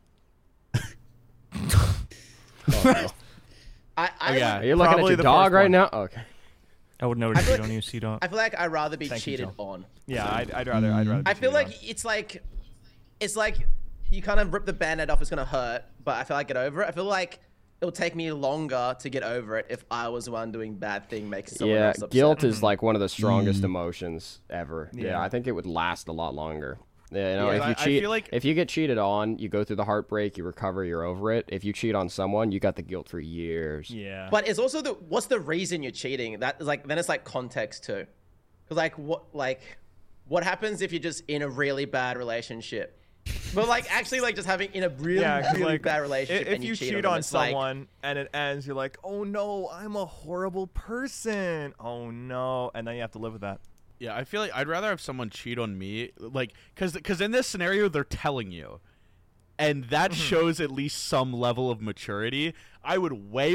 S6: I
S5: Are you looking at
S2: Probably
S5: your
S2: the
S5: dog
S2: first
S5: right
S2: one.
S5: now? Okay.
S4: I would never
S6: I feel
S4: cheat
S6: like-
S4: on you, so you don't.
S6: I feel like I'd rather be
S2: Thank you,
S6: cheated
S2: Joe.
S6: on.
S2: Yeah, I'd rather. I'd rather.
S6: I
S2: be
S6: feel
S2: cheated
S6: like it's like you kind of rip the band-aid off. It's gonna hurt, but I feel like get over it. I feel like it'll take me longer to get over it if I was the one doing bad thing, making someone
S5: Yeah,
S6: else upset.
S5: guilt is like one of the strongest emotions ever. Yeah,
S2: Yeah.
S5: I think it would last a lot longer. Yeah,
S3: Yeah,
S5: if you
S3: I
S5: cheat,
S3: feel like-
S5: if you get cheated on, you go through the heartbreak, you recover, you're over it. If you cheat on someone, you got the guilt for years.
S2: on. Yeah.
S6: But it's also what's the reason you're cheating? That is like then it's like context too, because what happens if you're just in a really bad relationship? But like actually like just having in a really
S2: yeah, 'cause,
S6: really
S2: like,
S6: bad relationship
S2: if
S6: and
S2: you
S6: cheat
S2: cheat
S6: them,
S2: on
S6: it's like-
S2: someone and it ends, you're like, oh no, I'm a horrible person. Oh no, and then you have to live with that.
S3: Yeah, I feel like I'd rather have someone cheat on me, like, because in this scenario they're telling you, and that shows at least some level of maturity. I would way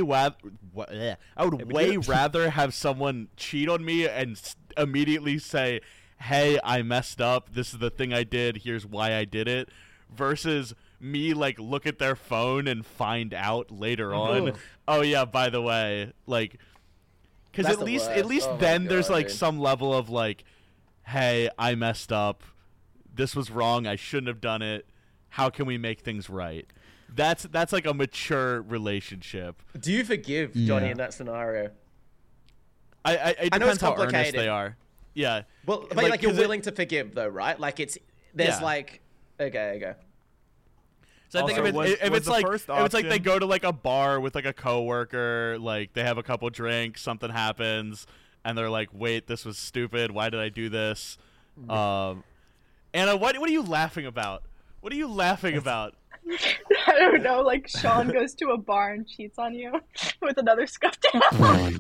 S3: rather have someone cheat on me and immediately say, "Hey, I messed up. This is the thing I did. Here's why I did it," versus me like look at their phone and find out later on. Oh yeah, by the way, like. Because
S6: That's
S3: at
S6: the
S3: least
S6: worst. Oh my
S3: then there's
S6: God,
S3: like
S6: dude.
S3: some level of like, hey, I messed up. This was wrong. I shouldn't have done it. How can we make things right? That's like a mature relationship.
S6: Do you forgive Johnny in that scenario?
S3: It
S6: I know it's
S3: depends how earnest
S6: complicated.
S3: they are. Yeah.
S6: Well, but like you're
S3: 'cause
S6: willing to forgive though, right? Like there's
S3: Yeah.
S6: like okay.
S3: So I think
S2: Also,
S3: if
S2: was
S3: it's
S2: the
S3: like
S2: first
S3: if it's like they
S2: option-
S3: go to like a bar with like a coworker, like they have a couple drinks, something happens, and they're like, "Wait, this was stupid. Why did I do this?" Anna, what are you laughing about? What are you laughing about?
S8: I don't know. Like Sean goes to a bar and cheats on you with another scuffed down.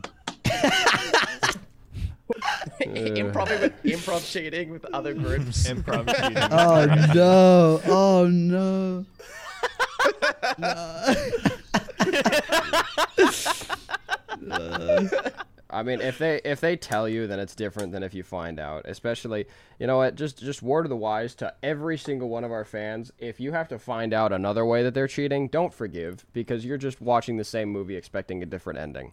S6: Improv cheating with other groups.
S2: Improv cheating.
S7: Oh no! Oh no!
S5: I mean, if they tell you, then it's different than if you find out. Especially, you know what? Just word of the wise to every single one of our fans: if you have to find out another way that they're cheating, don't forgive, because you're just watching the same movie expecting a different ending.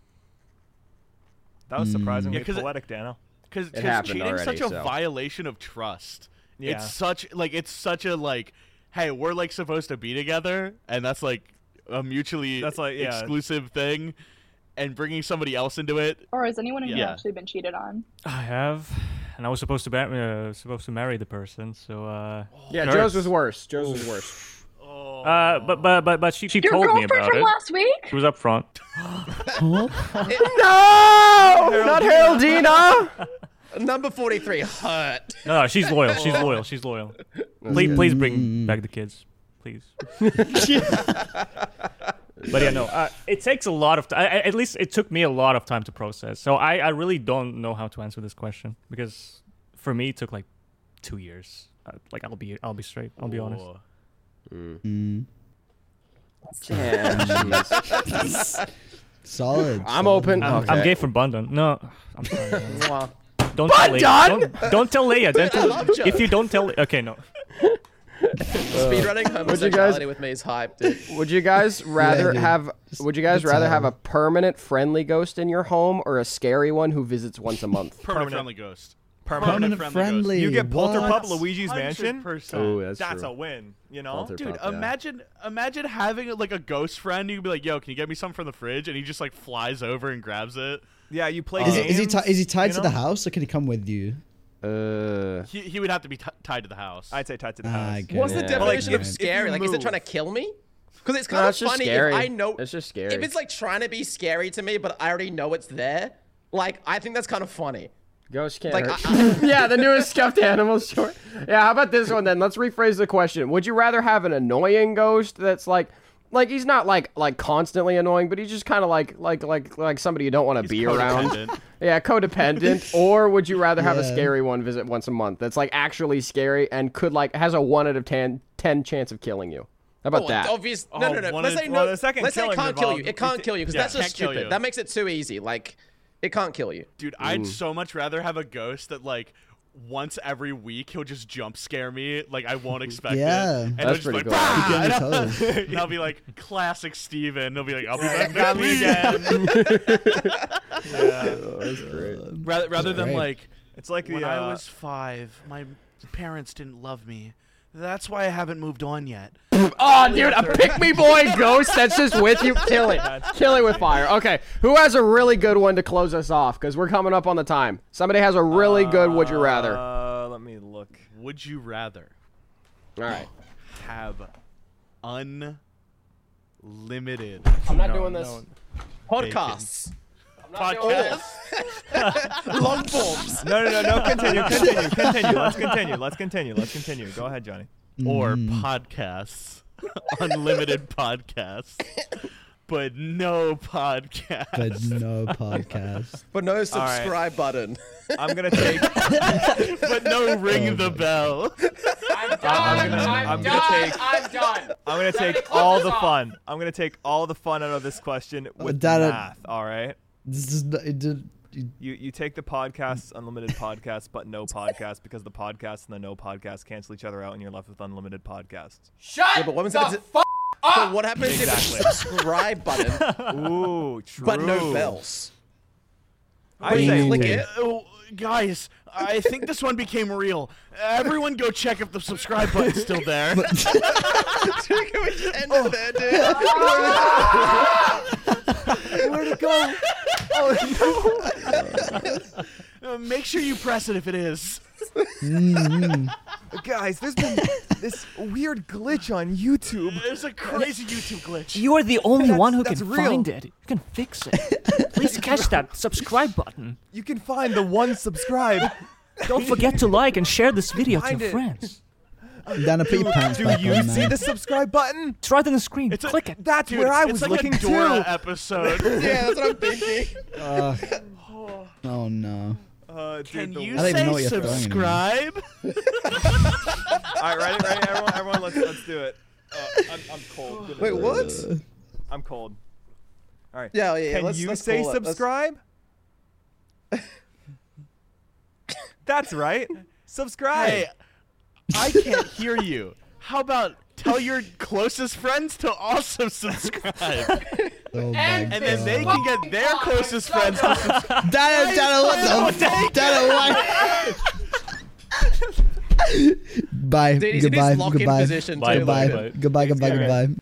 S2: That was surprisingly poetic, Dano.
S3: Because cheating's such a violation of trust.
S2: Yeah.
S3: It's such a hey, we're like supposed to be together, and that's like a mutually exclusive thing, and bringing somebody else into it.
S8: Or has anyone in here actually been cheated on?
S4: I have, and I was supposed to marry the person. So
S5: Joe's was worse. Joe's was worse.
S4: But she told me about
S8: from
S4: it.
S8: Last week?
S4: She was up front.
S5: No, not Heraldina.
S6: Number 43 hurt.
S4: No, she's loyal. She's loyal. She's loyal. Please bring back the kids, please. But yeah, no. It takes a lot of time. At least it took me a lot of time to process. So I really don't know how to answer this question, because for me it took like 2 years. I'll be straight. I'll be honest.
S5: Damn.
S7: Solid.
S5: I'm open.
S4: I'm gay for Bundon. No, I'm sorry.
S5: Wow.
S4: Don't tell Leia. Don't tell Leia. If you don't tell, okay, no.
S6: Speedrunning homosexuality with me is hype, dude.
S5: Would you guys rather have a permanent friendly ghost in your home, or a scary one who visits once a month?
S3: Permanent friendly ghost.
S7: Permanent friendly.
S2: You get Polterpup
S7: What?
S2: Luigi's Mansion.
S3: 100%.
S5: Oh,
S2: That's
S5: true.
S2: a win. You know,
S5: Polterpup,
S3: Dude, imagine having like a ghost friend. You could be like, "Yo, can you get me something from the fridge?" And he just like flies over and grabs it.
S2: yeah. You play
S7: Is
S2: games.
S7: he tied
S2: you
S7: to the
S2: know?
S7: house, or can he come with you?
S3: He would have to be tied to the house.
S2: I'd say tied to the house.
S7: I get
S6: What's the
S7: it.
S6: definition
S2: Like,
S6: of
S2: if
S6: scary?
S2: you
S6: Like, is it
S2: move-
S6: trying to kill me? Because it's
S5: No,
S6: kind of
S5: it's just
S6: funny
S5: scary.
S6: if I know.
S5: It's just scary.
S6: If it's like trying to be scary to me, but I already know it's there. Like, I think that's kind of funny.
S5: Ghost can't
S6: Like,
S5: hurt. Yeah, the newest stuffed animal short. Yeah, how about this one then? Let's rephrase the question. Would you rather have an annoying ghost that's like he's not like constantly annoying, but he's just kind of like somebody you don't want to be around?
S3: Codependent.
S5: Yeah, codependent. Or would you rather have a scary one visit once a month that's like actually scary and could has a 1 out of 10 chance of killing you? How about that?
S6: Obvious. No.
S3: one
S6: Let's
S3: in-
S6: say
S2: well,
S6: no.
S2: the second
S6: Let's say it
S2: killing
S6: can't kill you.
S2: revolve-
S6: It can't kill you because that's just
S3: can't kill
S6: stupid.
S3: you.
S6: That makes it too easy. Like, it can't kill you.
S3: Dude, I'd so much rather have a ghost that like once every week he'll just jump scare me, like I won't expect
S7: Yeah.
S3: it. And
S5: That's
S3: he'll just
S5: pretty
S3: be
S5: cool.
S3: like,
S7: Keep you on
S3: "Bah!"
S7: your toes.
S3: And I'll be like, classic Steven. He'll be like, I'll be back next week again.
S5: That's great.
S3: Rather than
S7: great.
S3: like,
S2: It's like
S3: when
S2: the
S3: I was 5, my parents didn't love me. That's why I haven't moved on yet.
S5: Oh, dude, a pick-me boy ghost that's just with you. Kill it. Kill it with fire. Okay, who has a really good one to close us off? Because we're coming up on the time. Somebody has a really good would you rather.
S2: Let me look.
S3: Would you rather
S5: All right.
S3: have unlimited
S5: I'm not doing this.
S6: Podcasts.
S3: podcast?
S6: Long forms.
S2: No. Continue. Let's continue. Go ahead, Johnny.
S3: Or podcasts, unlimited podcasts, but no podcast.
S7: But no podcast.
S6: But no subscribe button.
S2: I'm gonna take.
S3: But no ring the bell.
S2: I'm gonna take all the fun. I'm gonna take all the fun out of this question with
S7: Dada-
S2: math. All right.
S7: This is
S2: You take the podcasts, unlimited podcasts, but no podcast, because the podcast and the no podcast cancel each other out, and you're left with unlimited podcasts.
S6: Yeah, but what happens if so what happens if it's a subscribe button
S2: Ooh, true.
S6: but no bells?
S2: I
S6: you
S2: say
S6: click
S2: take
S6: it.
S3: Guys, I think this one became real. Everyone go check if the subscribe button's still there.
S6: Can we just end it there, dude?
S2: Where'd it go?
S3: Make sure you press it if it is.
S2: Guys, there's been this weird glitch on YouTube.
S3: There's a crazy YouTube glitch.
S4: You are the only one who
S2: that's
S4: can
S2: real.
S4: find it. You can fix it. Please catch that subscribe button.
S2: You can find the one subscribe.
S4: Don't forget to like and share this video to
S2: Find
S4: your
S2: it.
S4: friends.
S7: Dana, put your pants
S2: Do
S7: back
S2: you
S7: on,
S2: see
S7: man.
S2: the subscribe button?
S4: It's right on the screen. Click it.
S2: That's
S3: Dude,
S2: where I
S3: it's
S2: was
S3: like
S2: looking
S3: a Dora
S2: too.
S3: episode.
S6: Yeah, that's what I'm thinking.
S7: Oh no.
S3: Can
S2: Dude,
S3: you
S7: I don't even know
S3: say
S7: what you're throwing
S3: subscribe?
S2: All right, ready, everyone, let's do it. I'm cold.
S6: Wait, what?
S2: I'm cold. All right.
S6: Yeah.
S2: Can
S6: let's
S2: you
S6: let's
S2: say
S6: call it. Let's-
S2: subscribe? That's right. Subscribe.
S3: Hey, I can't hear you. How about tell your closest friends to also subscribe?
S7: Oh my
S3: And then they
S7: God.
S3: can get their closest friends to subscribe.
S7: Dano, what the? Dano, why? Bye.
S6: Dude, he's in his
S7: Goodbye.
S6: lock-in
S7: Goodbye.
S6: position
S4: Bye,
S6: too.
S4: bye,
S6: Look at
S4: bye.
S6: him.
S7: Goodbye. Goodbye. Goodbye.